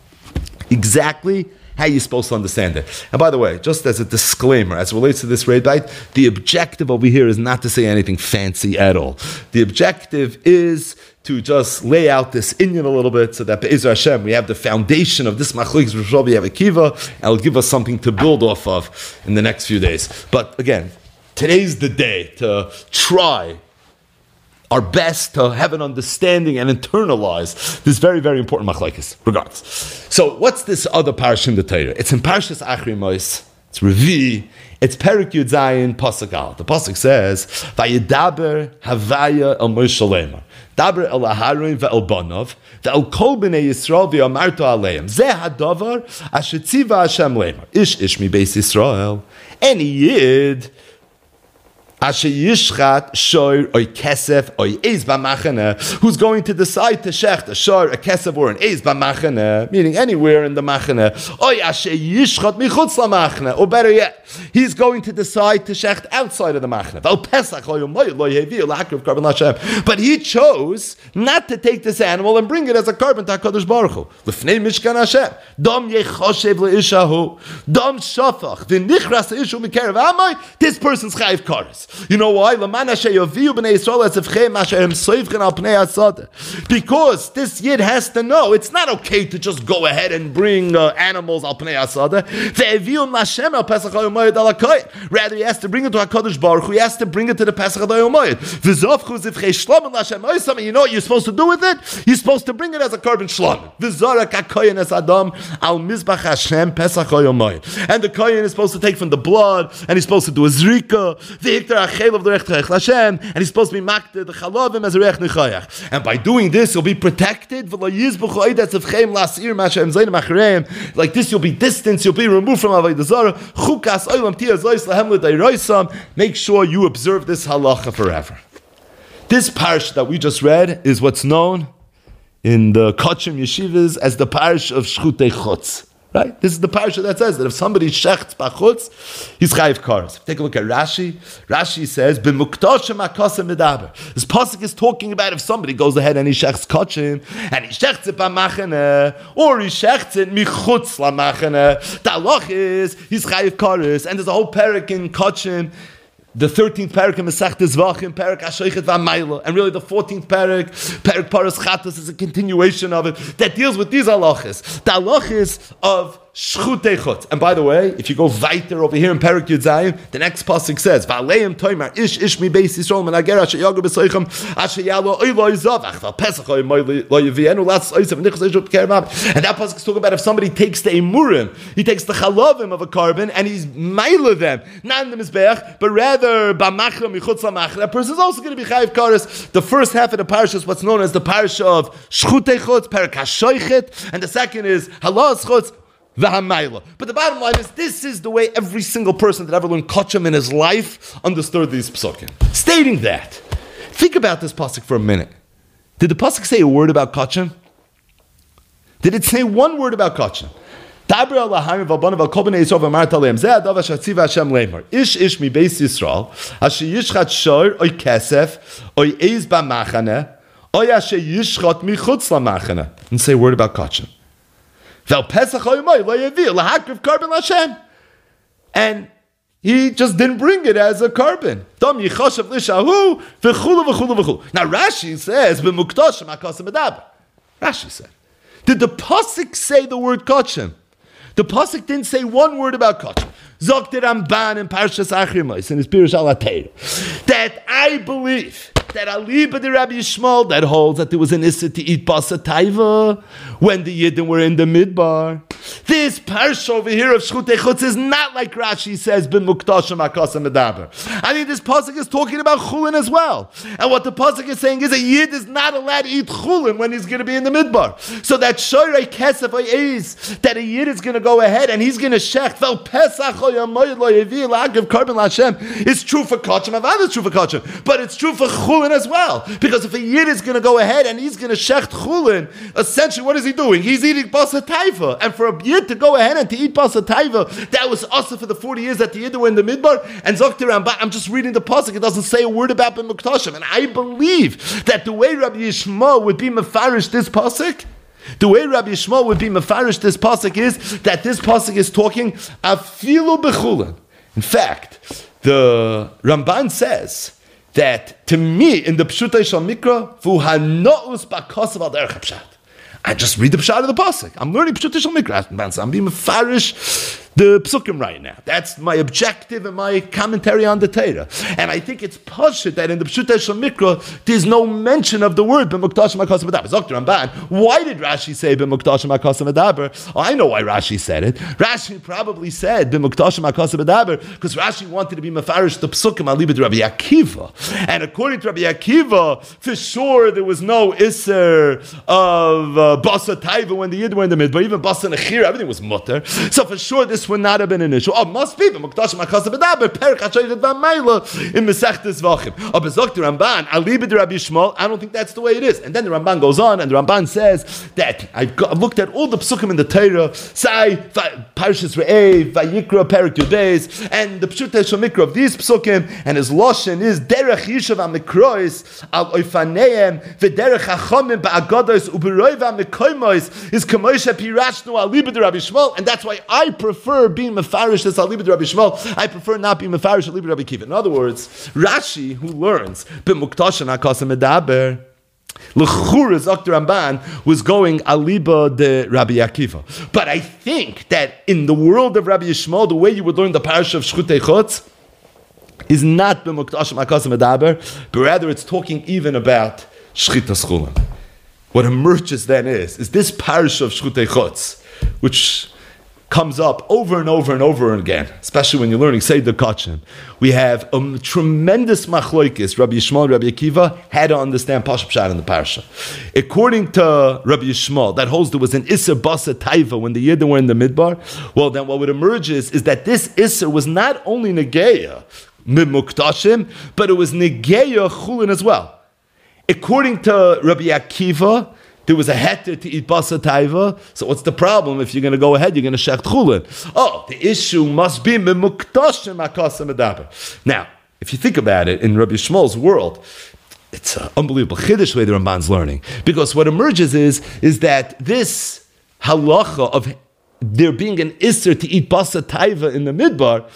[SPEAKER 1] exactly how you're supposed to understand it. And by the way, just as a disclaimer, as it relates to this raid bite, the objective over here is not to say anything fancy at all. The objective is to just lay out this inyan a little bit so that Be'ezer Hashem, we have the foundation of this machlokes Rabbi Akiva, and it'll give us something to build off of in the next few days. But again, today's the day to try our best to have an understanding and internalize this very, very important machlokes. Regards. So, what's this other parasha in the Torah? It's in Parshas Achri Mos. It's Revi. It's Perek Yud Zayin Pasuk Al. The Pasuk says, Vayedaber Havaya El Moshe Lemar. Daber El Aharon ve'el Banov ve'el Kol Bnei Yisrael ve'amarto aleim. Zeh hadavar asher tziva Hashem Lemar. Ish ish mi beis Yisrael. Any yid Asher Yishchat Shor or Kesef or Eis B'Machane, who's going to decide to shecht a Shor, a Kesef, or an Eis B'Machane, meaning anywhere in the Machane, or Asher Yishchat Michutz LaMachane, or better yet, he's going to decide to shecht outside of the Machane. But he chose not to take this animal and bring it as a carbon to HaKadosh Baruch Hu. L'fnei Mishkan Hashem. Dom yechoshev le'ishahu. Dom shafach. V'nichras ishu mikerev amai. This person's chayiv kares. You know why? Because this yid has to know it's not okay to just go ahead and bring uh, animals al pnei asada. Rather, he has to bring it to HaKadosh Baruch Hu. He has to bring it to the Pesach HaDayomayit. You know what you're supposed to do with it? You're supposed to bring it as a carbon shlam. And the kohen is supposed to take from the blood, and he's supposed to do a zrika. Of the Hashem, and he's supposed to be makted the chalavim as a reich nechayach. And by doing this, you'll be protected. Like this, you'll be distanced. You'll be removed from avodah zarah. Make sure you observe this halacha forever. This parish that we just read is what's known in the Kachim yeshivas as the parish of Shchutei Chutz. Right? This is the parasha that says that if somebody shechts b'chutz, he's chayiv kares. Take a look at Rashi. Rashi says, "B'muktoshem akasem medaber." This pasuk is talking about if somebody goes ahead and he shechts kachim, and he shechts it b'machane, or he shechts it michutz lamachane. The halach is he's chayiv kares, and there's a whole parak in kachim. The thirteenth parak in Masechtas Zvachim, parak Hashoichet V'Mayla, and really the fourteenth parak, parak Paras Chatos, is a continuation of it that deals with these halachas. The halachas of Shchutei Chutz. And by the way, if you go weiter over here in Parak Yud Zayin, the next pasuk says, "V'aleim toimar ish ish mi beis Yisrael menager asher yagu b'soichem asher yalo oy lo yizavach v'al pesach oy lo yivienu latz oisav nichos eshut kermav." And that pasuk is talking about if somebody takes the emurim, he takes the chalavim of a carbon and he's maila them, not in the mizbeach, but rather b'machra michutz lamachra. That person is also going to be chayiv kares. The first half of the parasha is what's known as the parasha of Shchutei Chutz, Parak Hashoichet, and the second is Halas Chutz. But the bottom line is, this is the way every single person that ever learned Kachim in his life understood these psukim. Stating that, think about this pasuk for a minute. Did the pasuk say a word about Kachim? Did it say one word about Kachim? Ish ish mi beis Yisrael, asher yishchat shor oy kesef oy eis b'machane oy asher yishchat michutz lamachane. Didn't say a word about Kachim. And he just didn't bring it as a carbon. Now Rashi says, Rashi said, did the pasuk say the word kachim? The pasuk didn't say one word about kachim. Zok the Ramban in Parshas Achrimos in his Pirush Al HaTeira that I believe that Aliba the Rabbi Yishmael that holds that there was an issa to eat basa taiva when the Yidden were in the midbar. This parsha over here of Shchutei Chutz is not like Rashi says ben muktashim akasam medaber. I think this pasuk is talking about chulin as well. And what the pasuk is saying is a Yid is not allowed to eat chulin when he's going to be in the midbar. So that shoyrei kesef is that a Yid is going to go ahead and he's going to shech vel pesach lo yamoyed lo yevi la'agiv carbon l'Hashem. It's true for kachim, avad is true for kachim, but it's true for chulin as well. Because if a Yid is going to go ahead and he's going to shecht chulin, essentially what is he doing? He's eating basa taiva. And for a Yid to go ahead and to eat basa taiva, that was also for the forty years that the Yid were in the midbar. And Zokter Rambam, I'm just reading the pasuk, it doesn't say a word about Ben Muktashim. And I believe that the way Rabbi Yishmael would be mefarish this pasuk, the way Rabbi Yishmael would be mefarish this pasuk is that this pasuk is talking afilu bechulin. In fact, the Ramban says that to me in the Pshutei Shal Mikra, vu hanous b'kosav al derech pshat. I just read the pshat of the pasuk. I'm learning Pshutei Shal Mikra. I'm being mefarish the psukim right now. That's my objective and my commentary on the Torah. And I think it's pashut that in the Pshutei Shel Mikra, there's no mention of the word b'muktashim hakasim adaber. Zok Ramban, why did Rashi say b'muktashim hakasim adaber? Oh, I know why Rashi said it. Rashi probably said b'muktashim hakasim adaber because Rashi wanted to be mafarish the psukim alibid Rabbi Akiva. And according to Rabbi Akiva, for sure there was no iser of uh, basa taiva when the yid were in the midbar, even basa nechira, everything was mutter. So for sure this would not have been an issue. Oh, must be b'muktashim hakasim adaber perik hashayit v'amayla in Mesechtes Vachim. Oh, but Zok Ramban alibid Rabbi Shmuel, I don't think that's the way it is. And then the Ramban goes on, and the Ramban says that I've, got, I've looked at all the psukim in the Torah, Sai, Parshas Re'eh, Vayikra, Perik Yudbeis, and the Pshutei Shel Mikra of these psukim, and his loshen is Derech Yishav HaMikrois, Al Oifaneim, V'derech HaChomim Ba'agados, U'Beroiv HaMikoimois, is Kamoisha Pirashnu alibid Rabbi Shmuel, and that's why I prefer being Mefarish this alibid Rabbi Shmuel. I prefer not being Mefarish alibid Rabbi Kiva. In other words, Rashi, who learns b'muktashim hakasim adaber, l'chura Zok Ramban was going aliba de Rabbi Akiva. But I think that in the world of Rabbi Yishmael, the way you would learn the parasha of Shchutei Chutz is not b'muktashim hakasim adaber, but rather it's talking even about Shchitas Chulam. What emerges then is is this parasha of Shchutei Chutz, which comes up over and over and over again, especially when you're learning Seder Kachim. We have a tremendous machloikis. Rabbi Yishmael, Rabbi Akiva had to understand Pashup Pshat in the parasha. According to Rabbi Yishmael, that holds there was an Isser Basa Taiva when the Yidden were in the Midbar. Well, then what would emerge is, is that this Isser was not only Negeya, Mimuktashim, but it was Negeya Chulin as well. According to Rabbi Akiva, there was a heter to eat basa taiva, so what's the problem? If you're going to go ahead, you're going to shecht chulin. Oh, the issue must be memuktashim hakasam adaber. Now, if you think about it, in Rabbi Shmuel's world, it's an unbelievable chiddush way the Ramban's learning, because what emerges is is that this halacha of there being an isser to eat basa taiva in the midbar,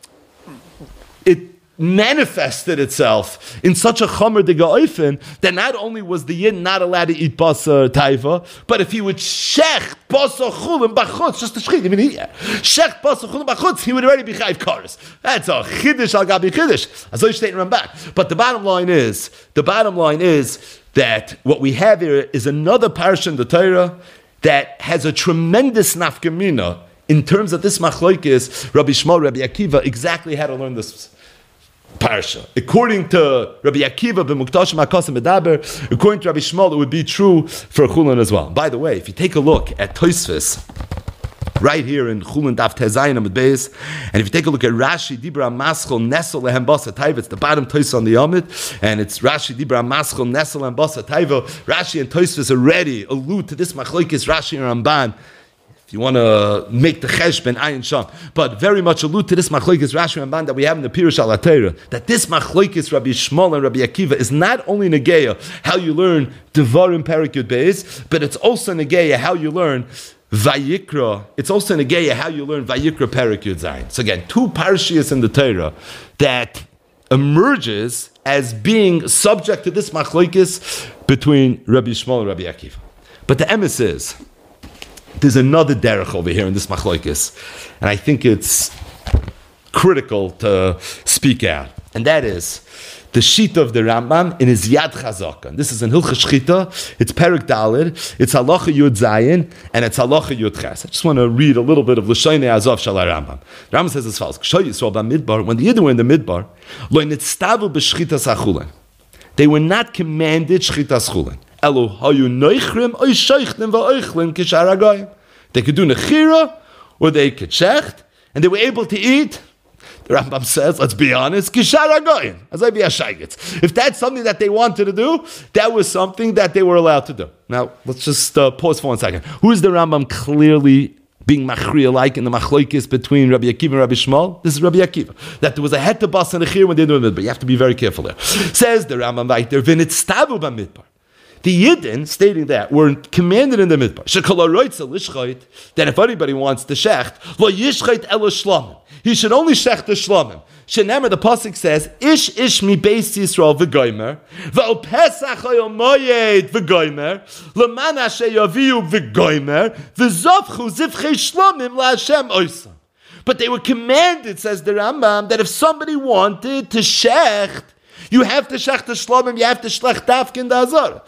[SPEAKER 1] it manifested itself in such a chomer de ga'ofen that not only was the yin not allowed to eat basa taiva, but if he would shecht basa chulin bachutz, just to shchit, even he shecht basa chulin bachutz, he would already be chayv kares. That's a chiddush al gabi chiddush. As I state in Rambam. But the bottom line is, the bottom line is that what we have here is another parasha in the Torah that has a tremendous nafkamina in terms of this machlokes. Rabbi Shmuel, Rabbi Akiva exactly how to learn this parsha. According to Rabbi Akiva, b'muktashim hakasim adaber, according to Rabbi Shmuel, it would be true for Chulin as well. By the way, if you take a look at Tosfos, right here in Chulin Daf Tezayin Amud Beis, and if you take a look at Rashi, Dibra Maschel Nesel Lehem Basa Taiva, it's the bottom Tosfos on the Amud, and it's Rashi, Dibra Maschel Nesel Lehem Basa Taiva. Rashi and Tosfos already allude to this machlokes Rashi and Ramban. You want to make the cheshbon ayin sham, but very much allude to this machlokes Rashi and Ramban that we have in the Pirush al HaTorah, that this machlokes Rabbi Shmuel and Rabbi Akiva is not only negeya how you learn Devarim Perek Yud Beis, but it's also negeya how you learn Vayikra. It's also negeya how you learn Vayikra Perek Yud Zayin. So again, two parashiyos in the Torah that emerges as being subject to this machlokes between Rabbi Shmuel and Rabbi Akiva. But the emes is, there's another derech over here in this machlokes, and I think it's critical to speak out, and that is the sheet of the Rambam in his Yad Chazaka. And this is in Hilchos Shchita. It's Perek Daled. It's Halacha Yud Zayin, and it's Halacha Yud Ches. I just want to read a little bit of L'Shoinei Azov Shel Rambam. The Rambam says as follows: K'shoy Yisrael b'Midbar, when the Yidden were in the Midbar, lo nitztavu b'shchitas hachulin. They were not commanded shchitas chulin. They could do nechira, or they could shecht, and they were able to eat. The Rambam says, let's be honest, if that's something that they wanted to do, that was something that they were allowed to do. Now, let's just uh, pause for one second. Who is the Rambam clearly being machriya like in the machlokes between Rabbi Akiva and Rabbi Shmuel? This is Rabbi Akiva. That there was a heter bas and a chir when they doing it, but you have to be very careful there. Says the Rambam right there, v'nitztavu b'midbar. The Yidden, stating that, were commanded in the Midbar, that if anybody wants to shecht, lo yishchait elo shlamim. He should only shecht the shlamim. Shenemer, the pasuk says, ish ish mi beis Yisrael v'goymer, v'al pesach hayom moyed v'goymer, l'man asher yaviu v'goymer, v'zovchu zivchei shlamim la'Hashem oisam. But they were commanded, says the Rambam, that if somebody wanted to shecht, you have to shecht the shlomim, you have to shecht dafkin the azara.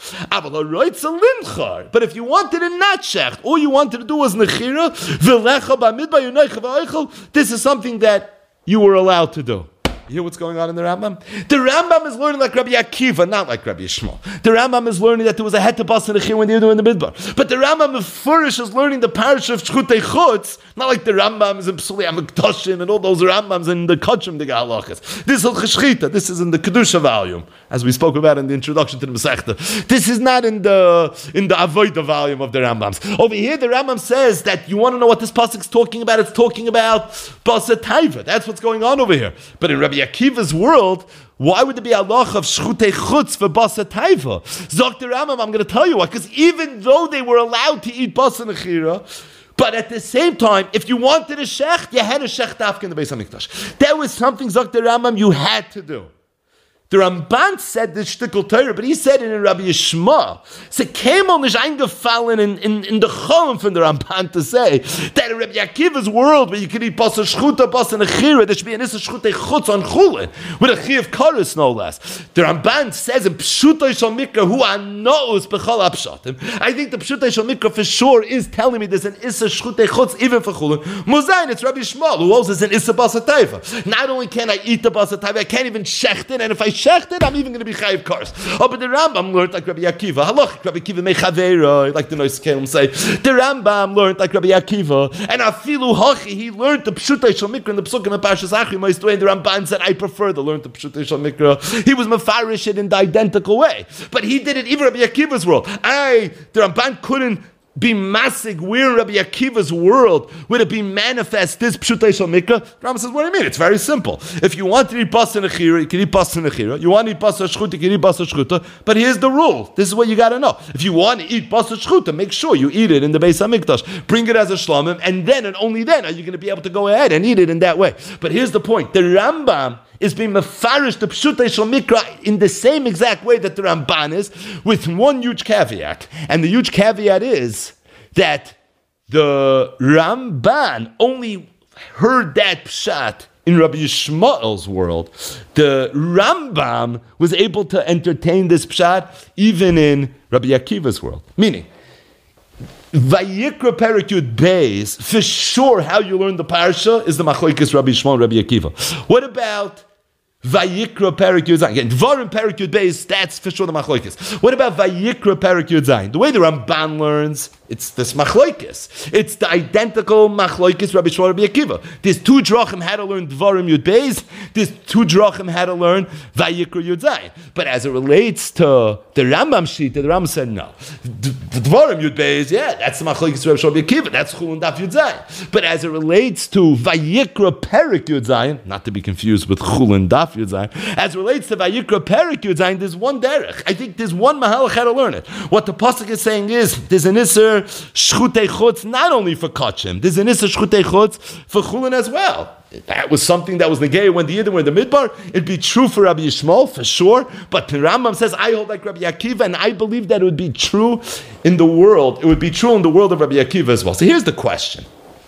[SPEAKER 1] But if you wanted to not shecht, all you wanted to do was nechira, v'lecha b'midbar yunaycha v'oichel, this is something that you were allowed to do. You hear what's going on in the Rambam? The Rambam is learning like Rabbi Akiva, not like Rabbi Yishmael. The Rambam is learning that there was a het to bas and a chir when they were doing the midbar. But the Rambam of Furish is learning the parish of Shchutei Chutz, not like the Rambam is in Psuli HaMikdashim and all those Rambams in the Kachim, the Galachas. This is Cheshchita. This is in the Kedusha volume, as we spoke about in the introduction to the Masechta. This is not in the in the Avodah volume of the Rambams. Over here, the Rambam says that you want to know what this pasuk is talking about. It's talking about Basa Taiva. That's what's going on over here. But in Rabbi Akiva's world, why would there be a halach of shchutei chutz for basa taiva? Zok the Rambam, I'm going to tell you why. Because even though they were allowed to eat basa nechira, but at the same time, if you wanted a shecht, you had a shecht dafka in the Beis HaMikdash. That was something, Zok the Rambam, you had to do. The Ramban said this shtickle Torah, but he said it in Rabbi Yishmael. So it came on nicht eingefallen in, in, in the Cholm from the Ramban to say that in Rabbi Akiva's world, where you can eat basa shchuta, basa nechira, there should be an issa shchutei chutz on chulin, with a chi of karis no less. The Ramban says in Pshutei Shal Mikra, hu anoos b'chol apshatim. I think the Pshutei Shal Mikra for sure is telling me there's an issa shchutei chutz even for chulin. Muzayin, it's Rabbi Yishmael, who also says an issa basa taiva. Not only can I eat the basa taiva, I can't even shecht it, and if I shechted, I'm even going to be chayiv kars. Oh, but the Rambam learned like Rabbi Akiva. Halach, Rabbi Akiva mechaveira, like the Nois Kelim say. The Rambam learned like Rabbi Akiva, and afilu hachi, he learned the Pshutei Shal Mikra in the Psukim and Parshas Achri Mois, and the Ramban said, I prefer to learn the Pshutei Shal Mikra. He was mafarish it in the identical way, but he did it even Rabbi Akiva's world. I, the Ramban couldn't be masig, we're in Rabbi Akiva's world, would it be manifest this Pshutei Shal Mikra? Rambam says, what do you mean? It's very simple. If you want to eat basa nechira, you can eat basa nechira. You want to eat basa shchuta, you can eat basa shchuta. But here's the rule. This is what you got to know. If you want to eat basa shchuta, make sure you eat it in the Beis HaMikdash. Bring it as a shlomim, and then and only then are you going to be able to go ahead and eat it in that way. But here's the point. The Rambam is being mefarish the Pshutei Shal Mikra in the same exact way that the Ramban is, with one huge caveat. And the huge caveat is that the Ramban only heard that pshat in Rabbi Yishmael's world. The Rambam was able to entertain this pshat even in Rabbi Akiva's world. Meaning, Vayikra Perek Yud Beis, for sure how you learn the parsha is the Machlokes Rabbi Yishmael and Rabbi Akiva. What about Vayikra Perek Yud Zayin? Again, Dvarim Perek Yud Beis, that's for sure the Machlokes. What about Vayikra Perek Yud Zayin? The way the Ramban learns, it's this Machlokes. It's the identical Machlokes Rabbi Yishmael and Rabbi Akiva. There's two drachim how to learn Dvarim Yud Beis. There's two drachim how to learn Vayikra Yud Zayin. But as it relates to the Rambam sheet, the Rambam said no. The Dvarim Yud Beis, yeah, that's the Machlokes Rabbi Yishmael and Rabbi Akiva. That's Chulun Daf Yud Zayin. But as it relates to Vayikra Perek Yud Zayin, not to be confused with Chulun Daf Yud Zayin, as it relates to Vayikra Perek Yud Zayin, there's one derech. I think there's one mahalach how to learn it. What the pasuk is saying is there's an iser shchutei chutz not only for kachim, there's an iser shchutei chutz for chulin as well. That was something that was negated when the Yidden were in the midbar. It'd be true for Rabbi Yishmael for sure, but the Rambam says I hold like Rabbi Akiva, and I believe that it would be true in the world. It would be true in the world of Rabbi Akiva as well. So here's the question.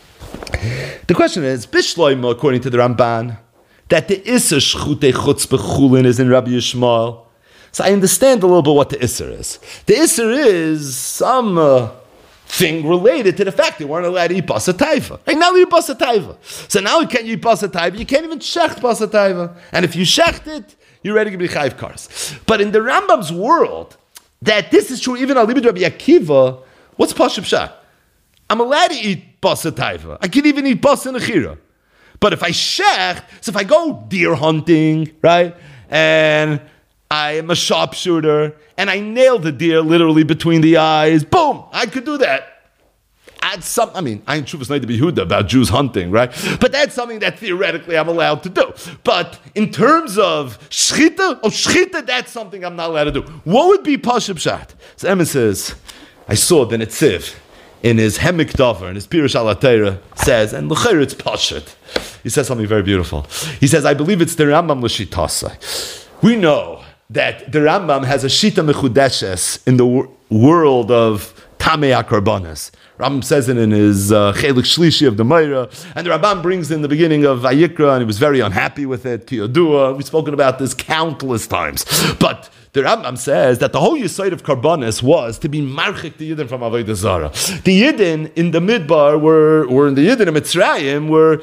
[SPEAKER 1] The question is, Bishloim, according to the Ramban, that the Isser Shchutei Chutz B'chulin is in Rabbi Yishmael. So I understand a little bit what the Isser is. The Isser is some uh, thing related to the fact they weren't allowed to eat Basa Taiva. Like now we eat Basa Taiva. So now you can't eat Basa Taiva, you can't even shecht Basa Taiva. And if you shecht it, you're ready to be Chayiv Kars. But in the Rambam's world, that this is true even al Libid Rabbi Akiva, what's Pashup Shah? I'm allowed to eat Basa Taiva. I can even eat Basa Nechira. But if I shecht, so if I go deer hunting, right, and I am a sharpshooter, and I nail the deer literally between the eyes, boom, I could do that. That's some, I mean, I ain't sure it's not to be Huda about Jews hunting, right? But that's something that theoretically I'm allowed to do. But in terms of shchita, oh, shchita, that's something I'm not allowed to do. What would be Pashup Shat? So Emma says, I saw the Netziv in his Hemik Dover, in his Pirush Al HaTorah, says, and l'chayr it's Pashut. He says something very beautiful. He says, I believe it's the Rambam L'Shitasa. We know that the Rambam has a Shita Mechudeshes in the wor- world of Tamei HaKarbanos. Rambam says it in his uh, Chelik Shlishi of the Meira, and the Ramban brings in the beginning of Vayikra, and he was very unhappy with it. Kiyodua, we've spoken about this countless times. But the Rambam says that the whole Yesod of Karbanos was to be marchik the Yidden from Avodah Zarah. The Yidden in the Midbar were, or in the Yidden in Mitzrayim, were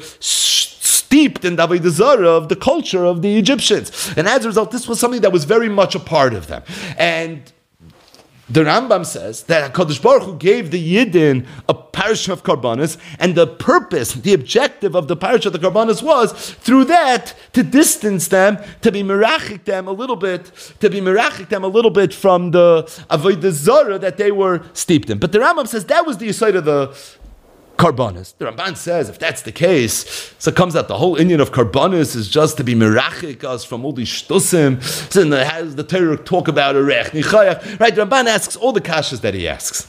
[SPEAKER 1] steeped in the Avodah Zarah of the culture of the Egyptians. And as a result, this was something that was very much a part of them. And the Rambam says that HaKadosh Baruch Hu gave the Yidden a parasha of Karbanos, and the purpose, the objective of the parasha of the Karbanos was, through that, to distance them, to be merachik them a little bit, to be merachik them a little bit from the Avodah Zarah that they were steeped in. But the Rambam says that was the side of the Karbanos. The Ramban says, if that's the case, so it comes out the whole Indian of Karbanos is just to be merachik us from all these shtusim. So the, has the Torah talk about a rech nichayach. Right, the Ramban asks all the kashas that he asks.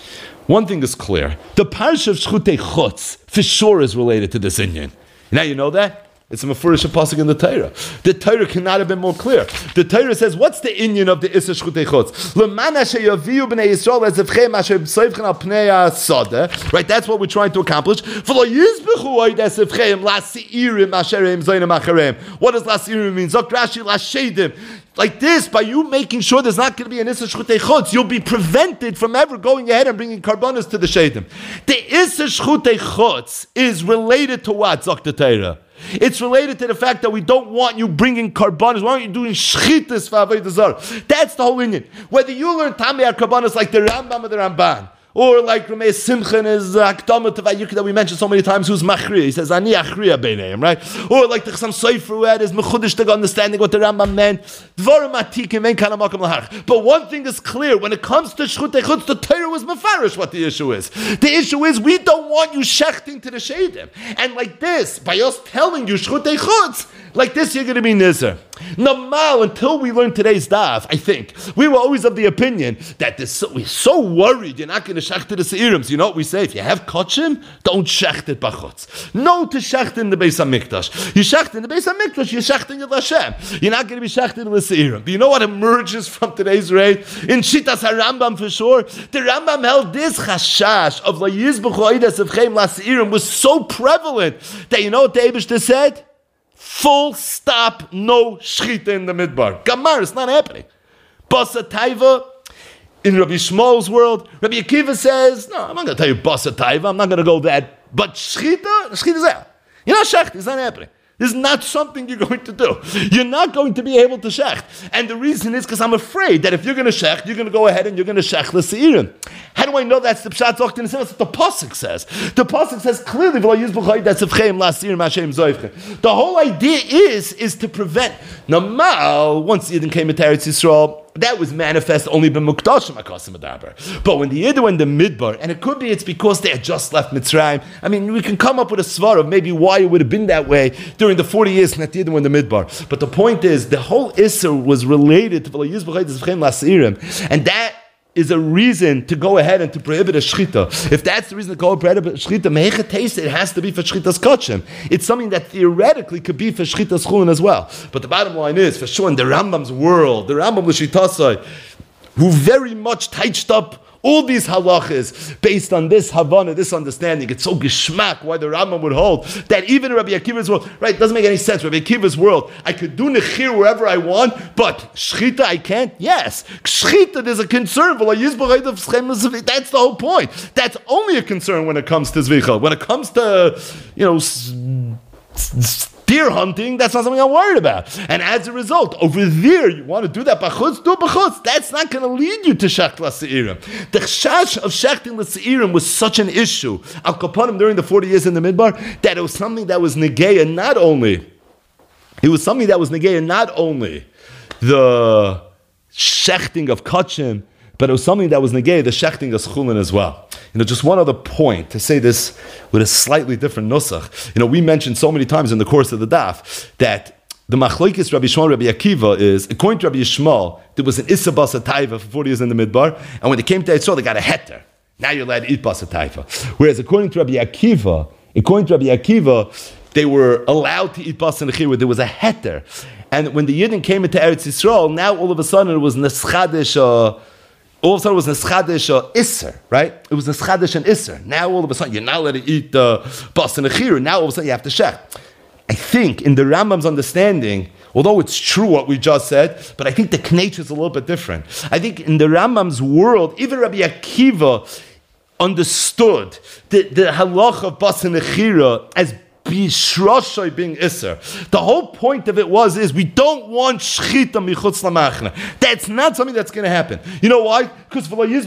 [SPEAKER 1] One thing is clear: the parsha of Shchutei Chutz for sure is related to this Indian. Now you know that. It's a mefurish pasuk in the Torah. The Torah cannot have been more clear. The Torah says, what's the inyan of the Issa Shchutei Chutz? L'mana sheyaviu b'nei Yisrael ezevchem asher b'soivchen al pnei ha'sadeh. Right, that's what we're trying to accomplish. V'lo yizbechu oid ezevchem la'si'irim asherim zoynim achareim. What does la'si'irim mean? Zok Rashi la'shedim. Like this, by you making sure there's not going to be an Issa Shchutei Chutz, you'll be prevented from ever going ahead and bringing karbanos to the Shedim. The Issa Shchutei Chutz is related to what, Zok the Torah? It's related to the fact that we don't want you bringing karbanos. Why aren't you doing shchitas for Avodah Zarah? That's the whole inyan. Whether you learn Tamei HaKarbanos like the Rambam or the Ramban, or like Rameh Simcha in his Akdama to Vayikra that we mentioned so many times, who's Machriya. He says, Ani Achriya Beineim, right? Or like the Chassam Sofer who had his Mechudish to understanding what the Rambam meant. Dvarim Atikim Vein Kana Makam Lahach. But one thing is clear, when it comes to Shchutei Chutz, the Torah was mefarish what the issue is. The issue is, we don't want you shechting to the Shedim. And like this, by us telling you Shchutei Chutz, like this you're going to be Nizar. Normal, until we learn today's daf, I think, we were always of the opinion that this, so, we're so worried you're not going to shecht the Seirim. So you know what we say? If you have kachim, don't shecht it b'chutz. No to shecht in the Beis HaMikdash. You shecht in the Beis HaMikdash, you're shechting it Hashem. You're not going to be shechting in the Seirim. But you know what emerges from today's raid? In Shitas HaRambam for sure, the Rambam held this chashash of la yizbechu oidas of chem la Seirim was so prevalent that you know what the Eibishter said? Full stop, no shchita in the midbar. Gamar, it's not happening. Basa Taiva, in Rabbi Shmuel's world, Rabbi Akiva says, no, I'm not going to tell you Basa Taiva, I'm not going to go that, but shchita, shchita is out. You're not shecht, it's not happening. This is not something you're going to do. You're not going to be able to shecht. And the reason is because I'm afraid that if you're going to shecht, you're going to go ahead and you're going to shecht the Seirim. How do I know that's the Pshat Zocht in the That's what the Pasuk says. The Pasuk says clearly, the whole idea is, is to prevent. Normal, once Yidden came into Eretz Yisrael, that was manifest only by Muktashim HaKasim Adaber. But when the Yidden went in the Midbar, and it could be it's because they had just left Mitzrayim, I mean, we can come up with a svar of maybe why it would have been that way during the forty years that the Yidden went in the Midbar. But the point is, the whole Isser was related to and that is a reason to go ahead and to prohibit a shchita. If that's the reason to go prohibit a shchita, mehecha taste, it has to be for shchita's kachim. It's something that theoretically could be for shchita's chulin as well. But the bottom line is, for sure, in the Rambam's world, the Rambam l'shitasai, who very much touched up all these halachas based on this Havana, this understanding. It's so geschmack why the Rambam would hold that even in Rabbi Akiva's world, right, it doesn't make any sense. Rabbi Akiva's world, I could do nechir wherever I want, but shchita I can't? Yes. Shchita, there's a concern. That's the whole point. That's only a concern when it comes to zvicha. When it comes to, you know, s- s- deer hunting, that's not something I'm worried about. And as a result, over there, you want to do that b'chutz, do b'chutz. That's not going to lead you to shecht l'seirim. The chash of shechting l'seirim was such an issue, al kapanim during the forty years in the Midbar, that it was something that was negeya not only, it was something that was negeya not only the shechting of kachim, but it was something that was negay, the shechting of schulin as well. You know, just one other point, to say this with a slightly different nusach. You know, we mentioned so many times in the course of the daf that the machlokes Rabbi Shmuel Rabbi Akiva is, according to Rabbi Shmuel, there was an Issa Basa Taiva for forty years in the Midbar, and when they came to Yisrael, they got a heter. Now you're allowed to eat Basa Taiva. Whereas according to Rabbi Akiva, according to Rabbi Akiva, they were allowed to eat Basa Nechir, where there was a heter. And when the Yidden came into Eretz Yisrael, now all of a sudden it was neschadish, uh, all of a sudden it was Neschadish or Isser, right? It was Neschadish and Isser. Now all of a sudden you're not allowed to eat uh, bas and achira. Now all of a sudden you have to shech. I think in the Rambam's understanding, although it's true what we just said, but I think the knetch is a little bit different. I think in the Rambam's world, even Rabbi Akiva understood the, the halach of bas and achira as Bishroshay being Isser. The whole point of it was is we don't want shchita michutz lamachna. That's not something that's going to happen. You know why? Because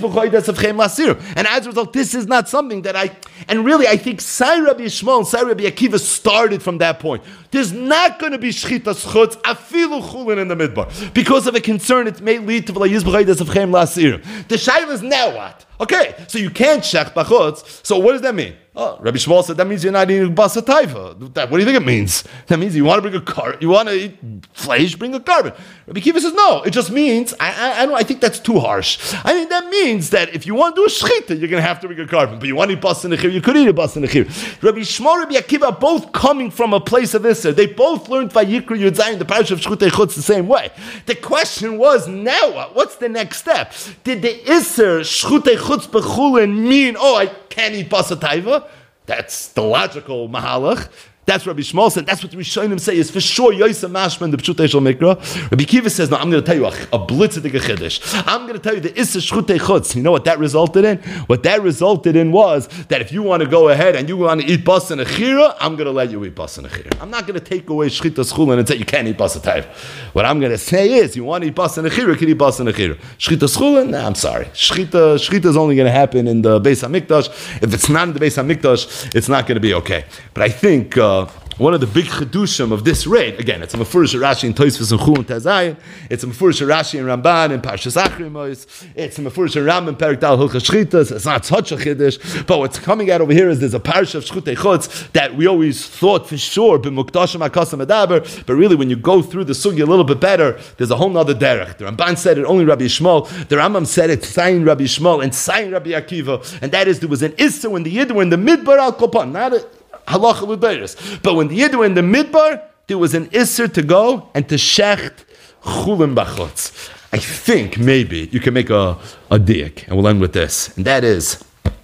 [SPEAKER 1] and as a result, this is not something that I. And really, I think Sai Rabbi Yishmael and Sai Rabbi Akiva started from that point. There's not going to be shchita schutz afilu chulin in the midbar because of a concern it may lead to v'layizb'chaydas of chem lasir. The shaila is now what? Okay, so you can't shech bachutz. So what does that mean? Oh, Rabbi Shmuel said that means you're not eating basa taiva. What do you think it means? That means you want to bring a car, you want to eat flesh, bring a carbon. Rabbi Kiva says no. It just means I, I, I don't. I think that's too harsh. I think that means that if you want to do a shchita, you're going to have to bring a carbon. But you want to eat basa nechir, you could eat a basa nechir. Rabbi Shmuel, Rabbi Akiva are both coming from a place of Isser. They both learned Vayikra Yud Zayin, the parish of Shchutei Chutz, the same way. The question was now what? What's the next step? Did the Isser Shchutei Chutz bechulin mean oh I can't eat basa taiva? That's the logical mahalach. That's what Rabbi Shmuel said. That's what the Rishonim say is for sure Yosef Mashman the Pshutei Shel Mikra. Rabbi Kiva says, no, I'm going to tell you a, a blitzidig chiddush. I'm going to tell you the Issa Shchutei Chutz. You know what that resulted in? What that resulted in was that if you want to go ahead and you want to eat bas and achira, I'm going to let you eat bas and achira. I'm not going to take away Shchita Schulin and say you can't eat bas and taiv. What I'm going to say is, you want to eat bas and achira, you can eat bas and achira. Shchita Schulin? Nah, I'm sorry. Shchita, Shchita is only going to happen in the Beis HaMikdash. If it's not in the Beis HaMikdash, it's not going to be okay. But I think uh, one of the big chedushim of this raid, again, it's a Mefurish Rashi in Tosfos and Chul and Tazayin, it's a Mefurish Rashi in Ramban and Parshas Achrimos, it's a Mefurish Ram in Perek Dal Hilchos Shchitas. It's not such a chiddush, but what's coming out over here is there's a parsha of Shchutei Chutz that we always thought for sure b'muktashim hakasam adaber, but really when you go through the sugi a little bit better, there's a whole nother derech. The Ramban said it, only Rabbi Yishmael. The Rambam said it, Sayin Rabbi Yishmael and Sayin Rabbi Akiva, and that is there was an Issa when the Yid were in the Midbar al Kopan, not a halacha l'deiros. But when the Yid were in the Midbar, there was an Isser to go and to shecht chulim bachutz. I think maybe you can make a, a diak, and we'll end with this. And that is,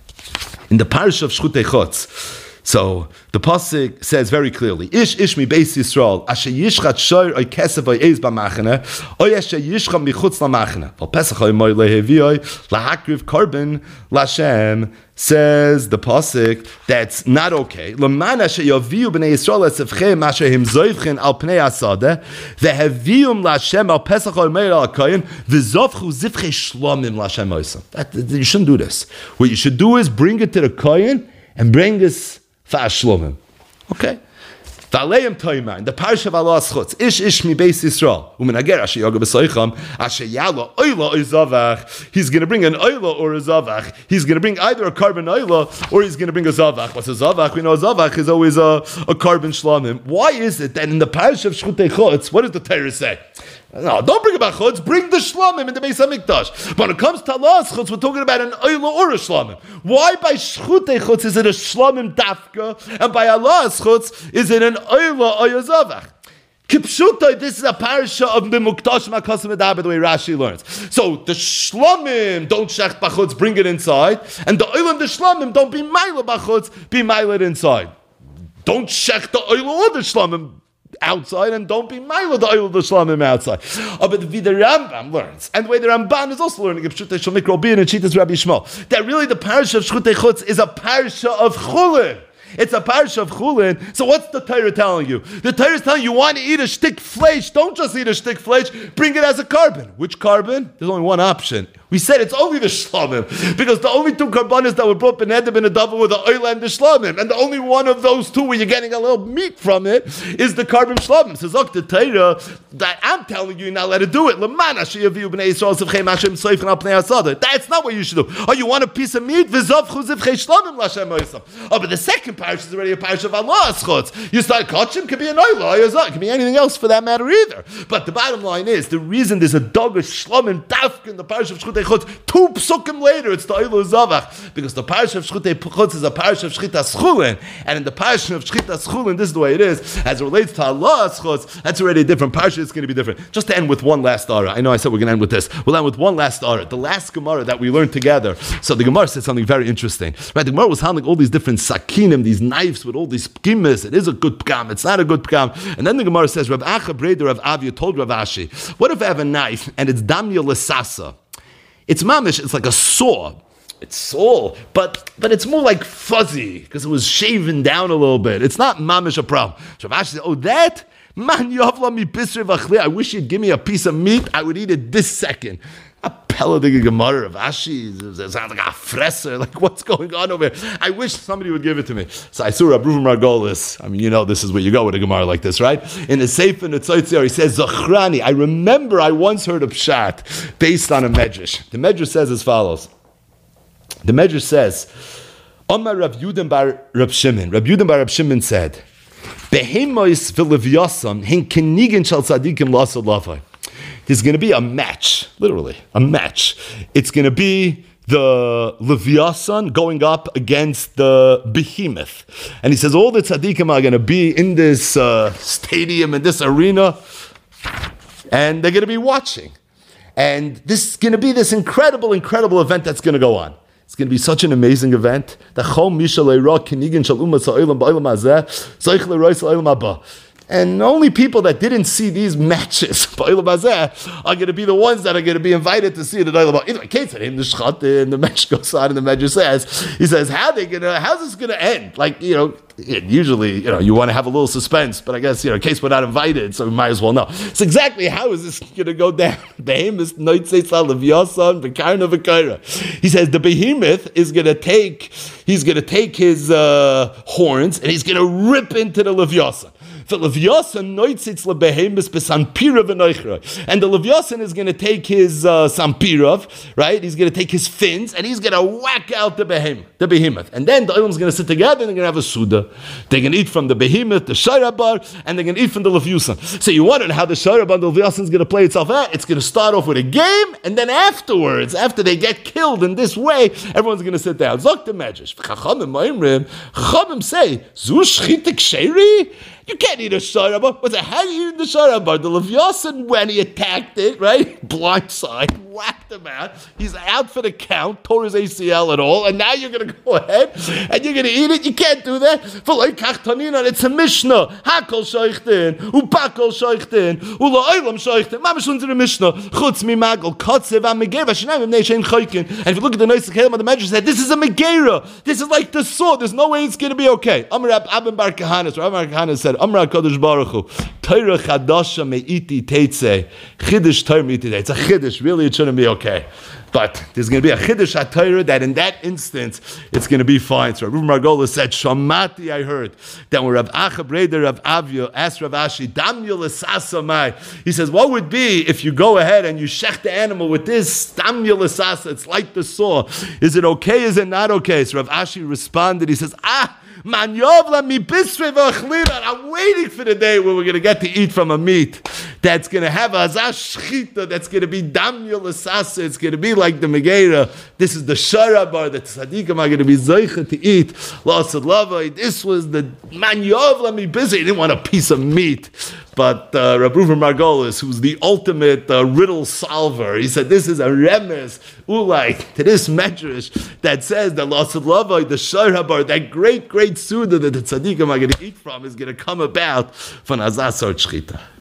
[SPEAKER 1] in the parish of Shchutei Chutz, so the pasuk says very clearly, Ish ish mi beis Yisrael, asher yishchat shoir oy kesef oy eiz b'machane, oy asher yishchat michutz l'machane, val pesach oy moy lehevi oy, lahakriv korban l'Hashem, says the pasuk that's not okay. L'man asher yaviu b'nei Yisrael esefchem asher him zoivchen al pnei asada, vehevium l'Hashem al pesach oy moy al koyin, v'zovchu zivchei shlomim l'Hashem oysam. You shouldn't do this. What you should do is bring it to the koyin and bring this Fa'ashlomim. Okay. V'aleim toiman. The parsha of Allah schutz. Ish ish mi beis Yisrael. U'menager asher yoga b'soicham. Asher yalo oila oizavach. He's going to bring an oila or a zavach. He's going to bring either a carbon oila or he's going to bring a zavach. What's a zavach? We know a zavach is always a, a carbon shlomim. Why is it that in the parsha of Shchutei Chutz, what does the Torah say? No, don't bring about chutz, bring the shlamim in the Beis HaMikdash. But when it comes to Allah's chutz, we're talking about an oila or a shlamim. Why by Shchutei Chutz is it a shlamim dafka, and by Allah's chutz is it an oila or a zavach? Kipshutai, this is a parasha of B'muktash Makasim Edaber, the way Rashi learns. So the shlamim don't shech bachutz, bring it inside, and the oila and the shlamim don't be maila bachutz, be maila inside. Don't shech the oila or the shlamim outside, and don't be mile the oil of the shlamim outside. Oh, but the way the Rambam learns, and the way the Ramban is also learning, Pshutei Shel Mikra Obin and Shitas Rabbi Yishmael, that really the parasha of Shchutei Chutz is a parasha of chulin. It's a parasha of chulin. So what's the Torah telling you? The Torah is telling you, you want to eat a shtik flesh. Don't just eat a shtik flesh. Bring it as a carbon. Which carbon? There's only one option. We said it's only the shlamim, because the only two karbanos that were brought benedib and a double were the oil and the shlamim, and the only one of those two where you're getting a little meat from it is the carbon shlamim. So Zok the Torah that I'm telling you, you're not allowed to do it. That's not what you should do. Oh, you want a piece of meat? Oh, but the second parish is already a parish of Allah's chutz. You start kachim, could be an oil, it could be anything else for that matter either. But the bottom line is, the reason there's a dog of shlamim dafk in the parish of Shchutei Shchutei Chutz. Two psukim later, it's the Eilu Zavach. Because the Parsha of Shchutei Chutz is a Parsha of Shchitas Chulin. And in the Parsha of Shchitas Chulin, this is the way it is. As it relates to Allah's Chutz, that's already a different Parsha. It's going to be different. Just to end with one last Ara. I know I said we're going to end with this. We'll end with one last Ara. The last Gemara that we learned together. So the Gemara said something very interesting. Right? The Gemara was handling all these different sakinim, these knives with all these skimmers. It is a good pgam. It's not a good pgam. And then the Gemara says, Rav Acha Breder Rav Avia told Rav Ashi, what if I have a knife and it's damya lesasa? It's mamish, it's like a saw. It's saw, but but it's more like fuzzy because it was shaven down a little bit. It's not mamish a problem. So Rav Ashi said, oh, that? Man, yavla mi bisrei v'achli. I wish you'd give me a piece of meat. I would eat it this second. A peladig Gemara of Ashi. It sounds like a fresser. Like, what's going on over here? I wish somebody would give it to me. So I saw Rabbi Reuven Margolis. I mean, you know, this is where you go with a Gemara like this, right? In the Sefer in the Tzotzior, he says, Zachrani. I remember I once heard a pshat based on a medrash. The medrash says as follows. The medrash says, Omar Rav Yudin bar Rav Shimon. Rav Yudin bar Rav Shimon said, Behemois v'levyason hin kenigin shal tzadikim l'asod lavai. There's going to be a match, literally, a match. It's going to be the Leviathan going up against the Behemoth. And he says all the tzaddikim are going to be in this uh, stadium, in this arena, and they're going to be watching. And this is going to be this incredible, incredible event that's going to go on. It's going to be such an amazing event. And only people that didn't see these matches are going to be the ones that are going to be invited to see it. In the case of him, the shchata and the match goes on, and the Medrash says, he says, how they gonna, how's this going to end? Like, you know, usually, you know, you want to have a little suspense, but I guess, you know, in case we're not invited, so we might as well know. It's exactly how is this going to go down? Behemoth, he says the behemoth is going to take, he's going to take his uh, horns and he's going to rip into the Leviathan. And the Leviathan is going to take his uh, sampirav, right? He's going to take his fins and he's going to whack out the behemoth, the behemoth. And then the Olam is going to sit together and they're going to have a suda. They're going to eat from the behemoth, the shayrabar, and they're going to eat from the Leviathan. So you wonder how the shayrabar and the Leviathan is going to play itself out. It's going to start off with a game, and then afterwards, after they get killed in this way, everyone's going to sit down. Zok the Medrash. Chachamim say, Zu shchitik sheri? You can't eat a sharabar. What's that? How do you eat the sharabar? The Leviathan, when he attacked it, right? Blindside, whacked him out. He's out for the count, tore his A C L and all, and now you're going to go ahead and you're going to eat it? You can't do that. It's a Mishnah. Hakol shoichten, upakol shoichten, ula oilam shoichten. Mamish unzere Mishnah. Chutz mi magol, kotzev am megera, shenayim im neishen choiken. And if you look at the Noisek Helam of the Medrash, said, this is a megera. This is like the sword. There's no way it's going to be okay. Amar Abin Bar Kahanas, or Amar Kahanas said, Amar Kodesh Baruch Hu, Torah Chadasha Me'iti Teitze, Chiddush Torah Me'iti Teitze. It's a Chiddush, really it shouldn't be okay. But there's going to be a Chiddush at Torah that in that instance, it's going to be fine. So Rav Margolis said, Shamati, I heard, that when Rav Acha Breder Rav Avio asked Rav Ashi, Damyo L'sasa Mai, he says, what would be if you go ahead and you shech the animal with this Damyo L'sasa, it's like the saw. Is it okay, is it not okay? So Rav Ashi responded, he says, ah, Man yovla mi bisrei v'achlira. I'm waiting for the day where we're going to get to eat from a meat that's going to have a shchita, that's going to be damya l'sasa. It's going to be like the Megera. This is the sharabar that tzaddikim are going to be zeicha to eat. L'asad lavai. This was the man yovla mi bisrei. He didn't want a piece of meat. But uh, Rabbi Reuven Margolis, who's the ultimate uh, riddle solver, he said this is a remes ulai to this medrash that says that l'asad lavai, the sharabar, that great, great Suda that the tzaddikim are going to eat from is going to come about from Azasar Shchita.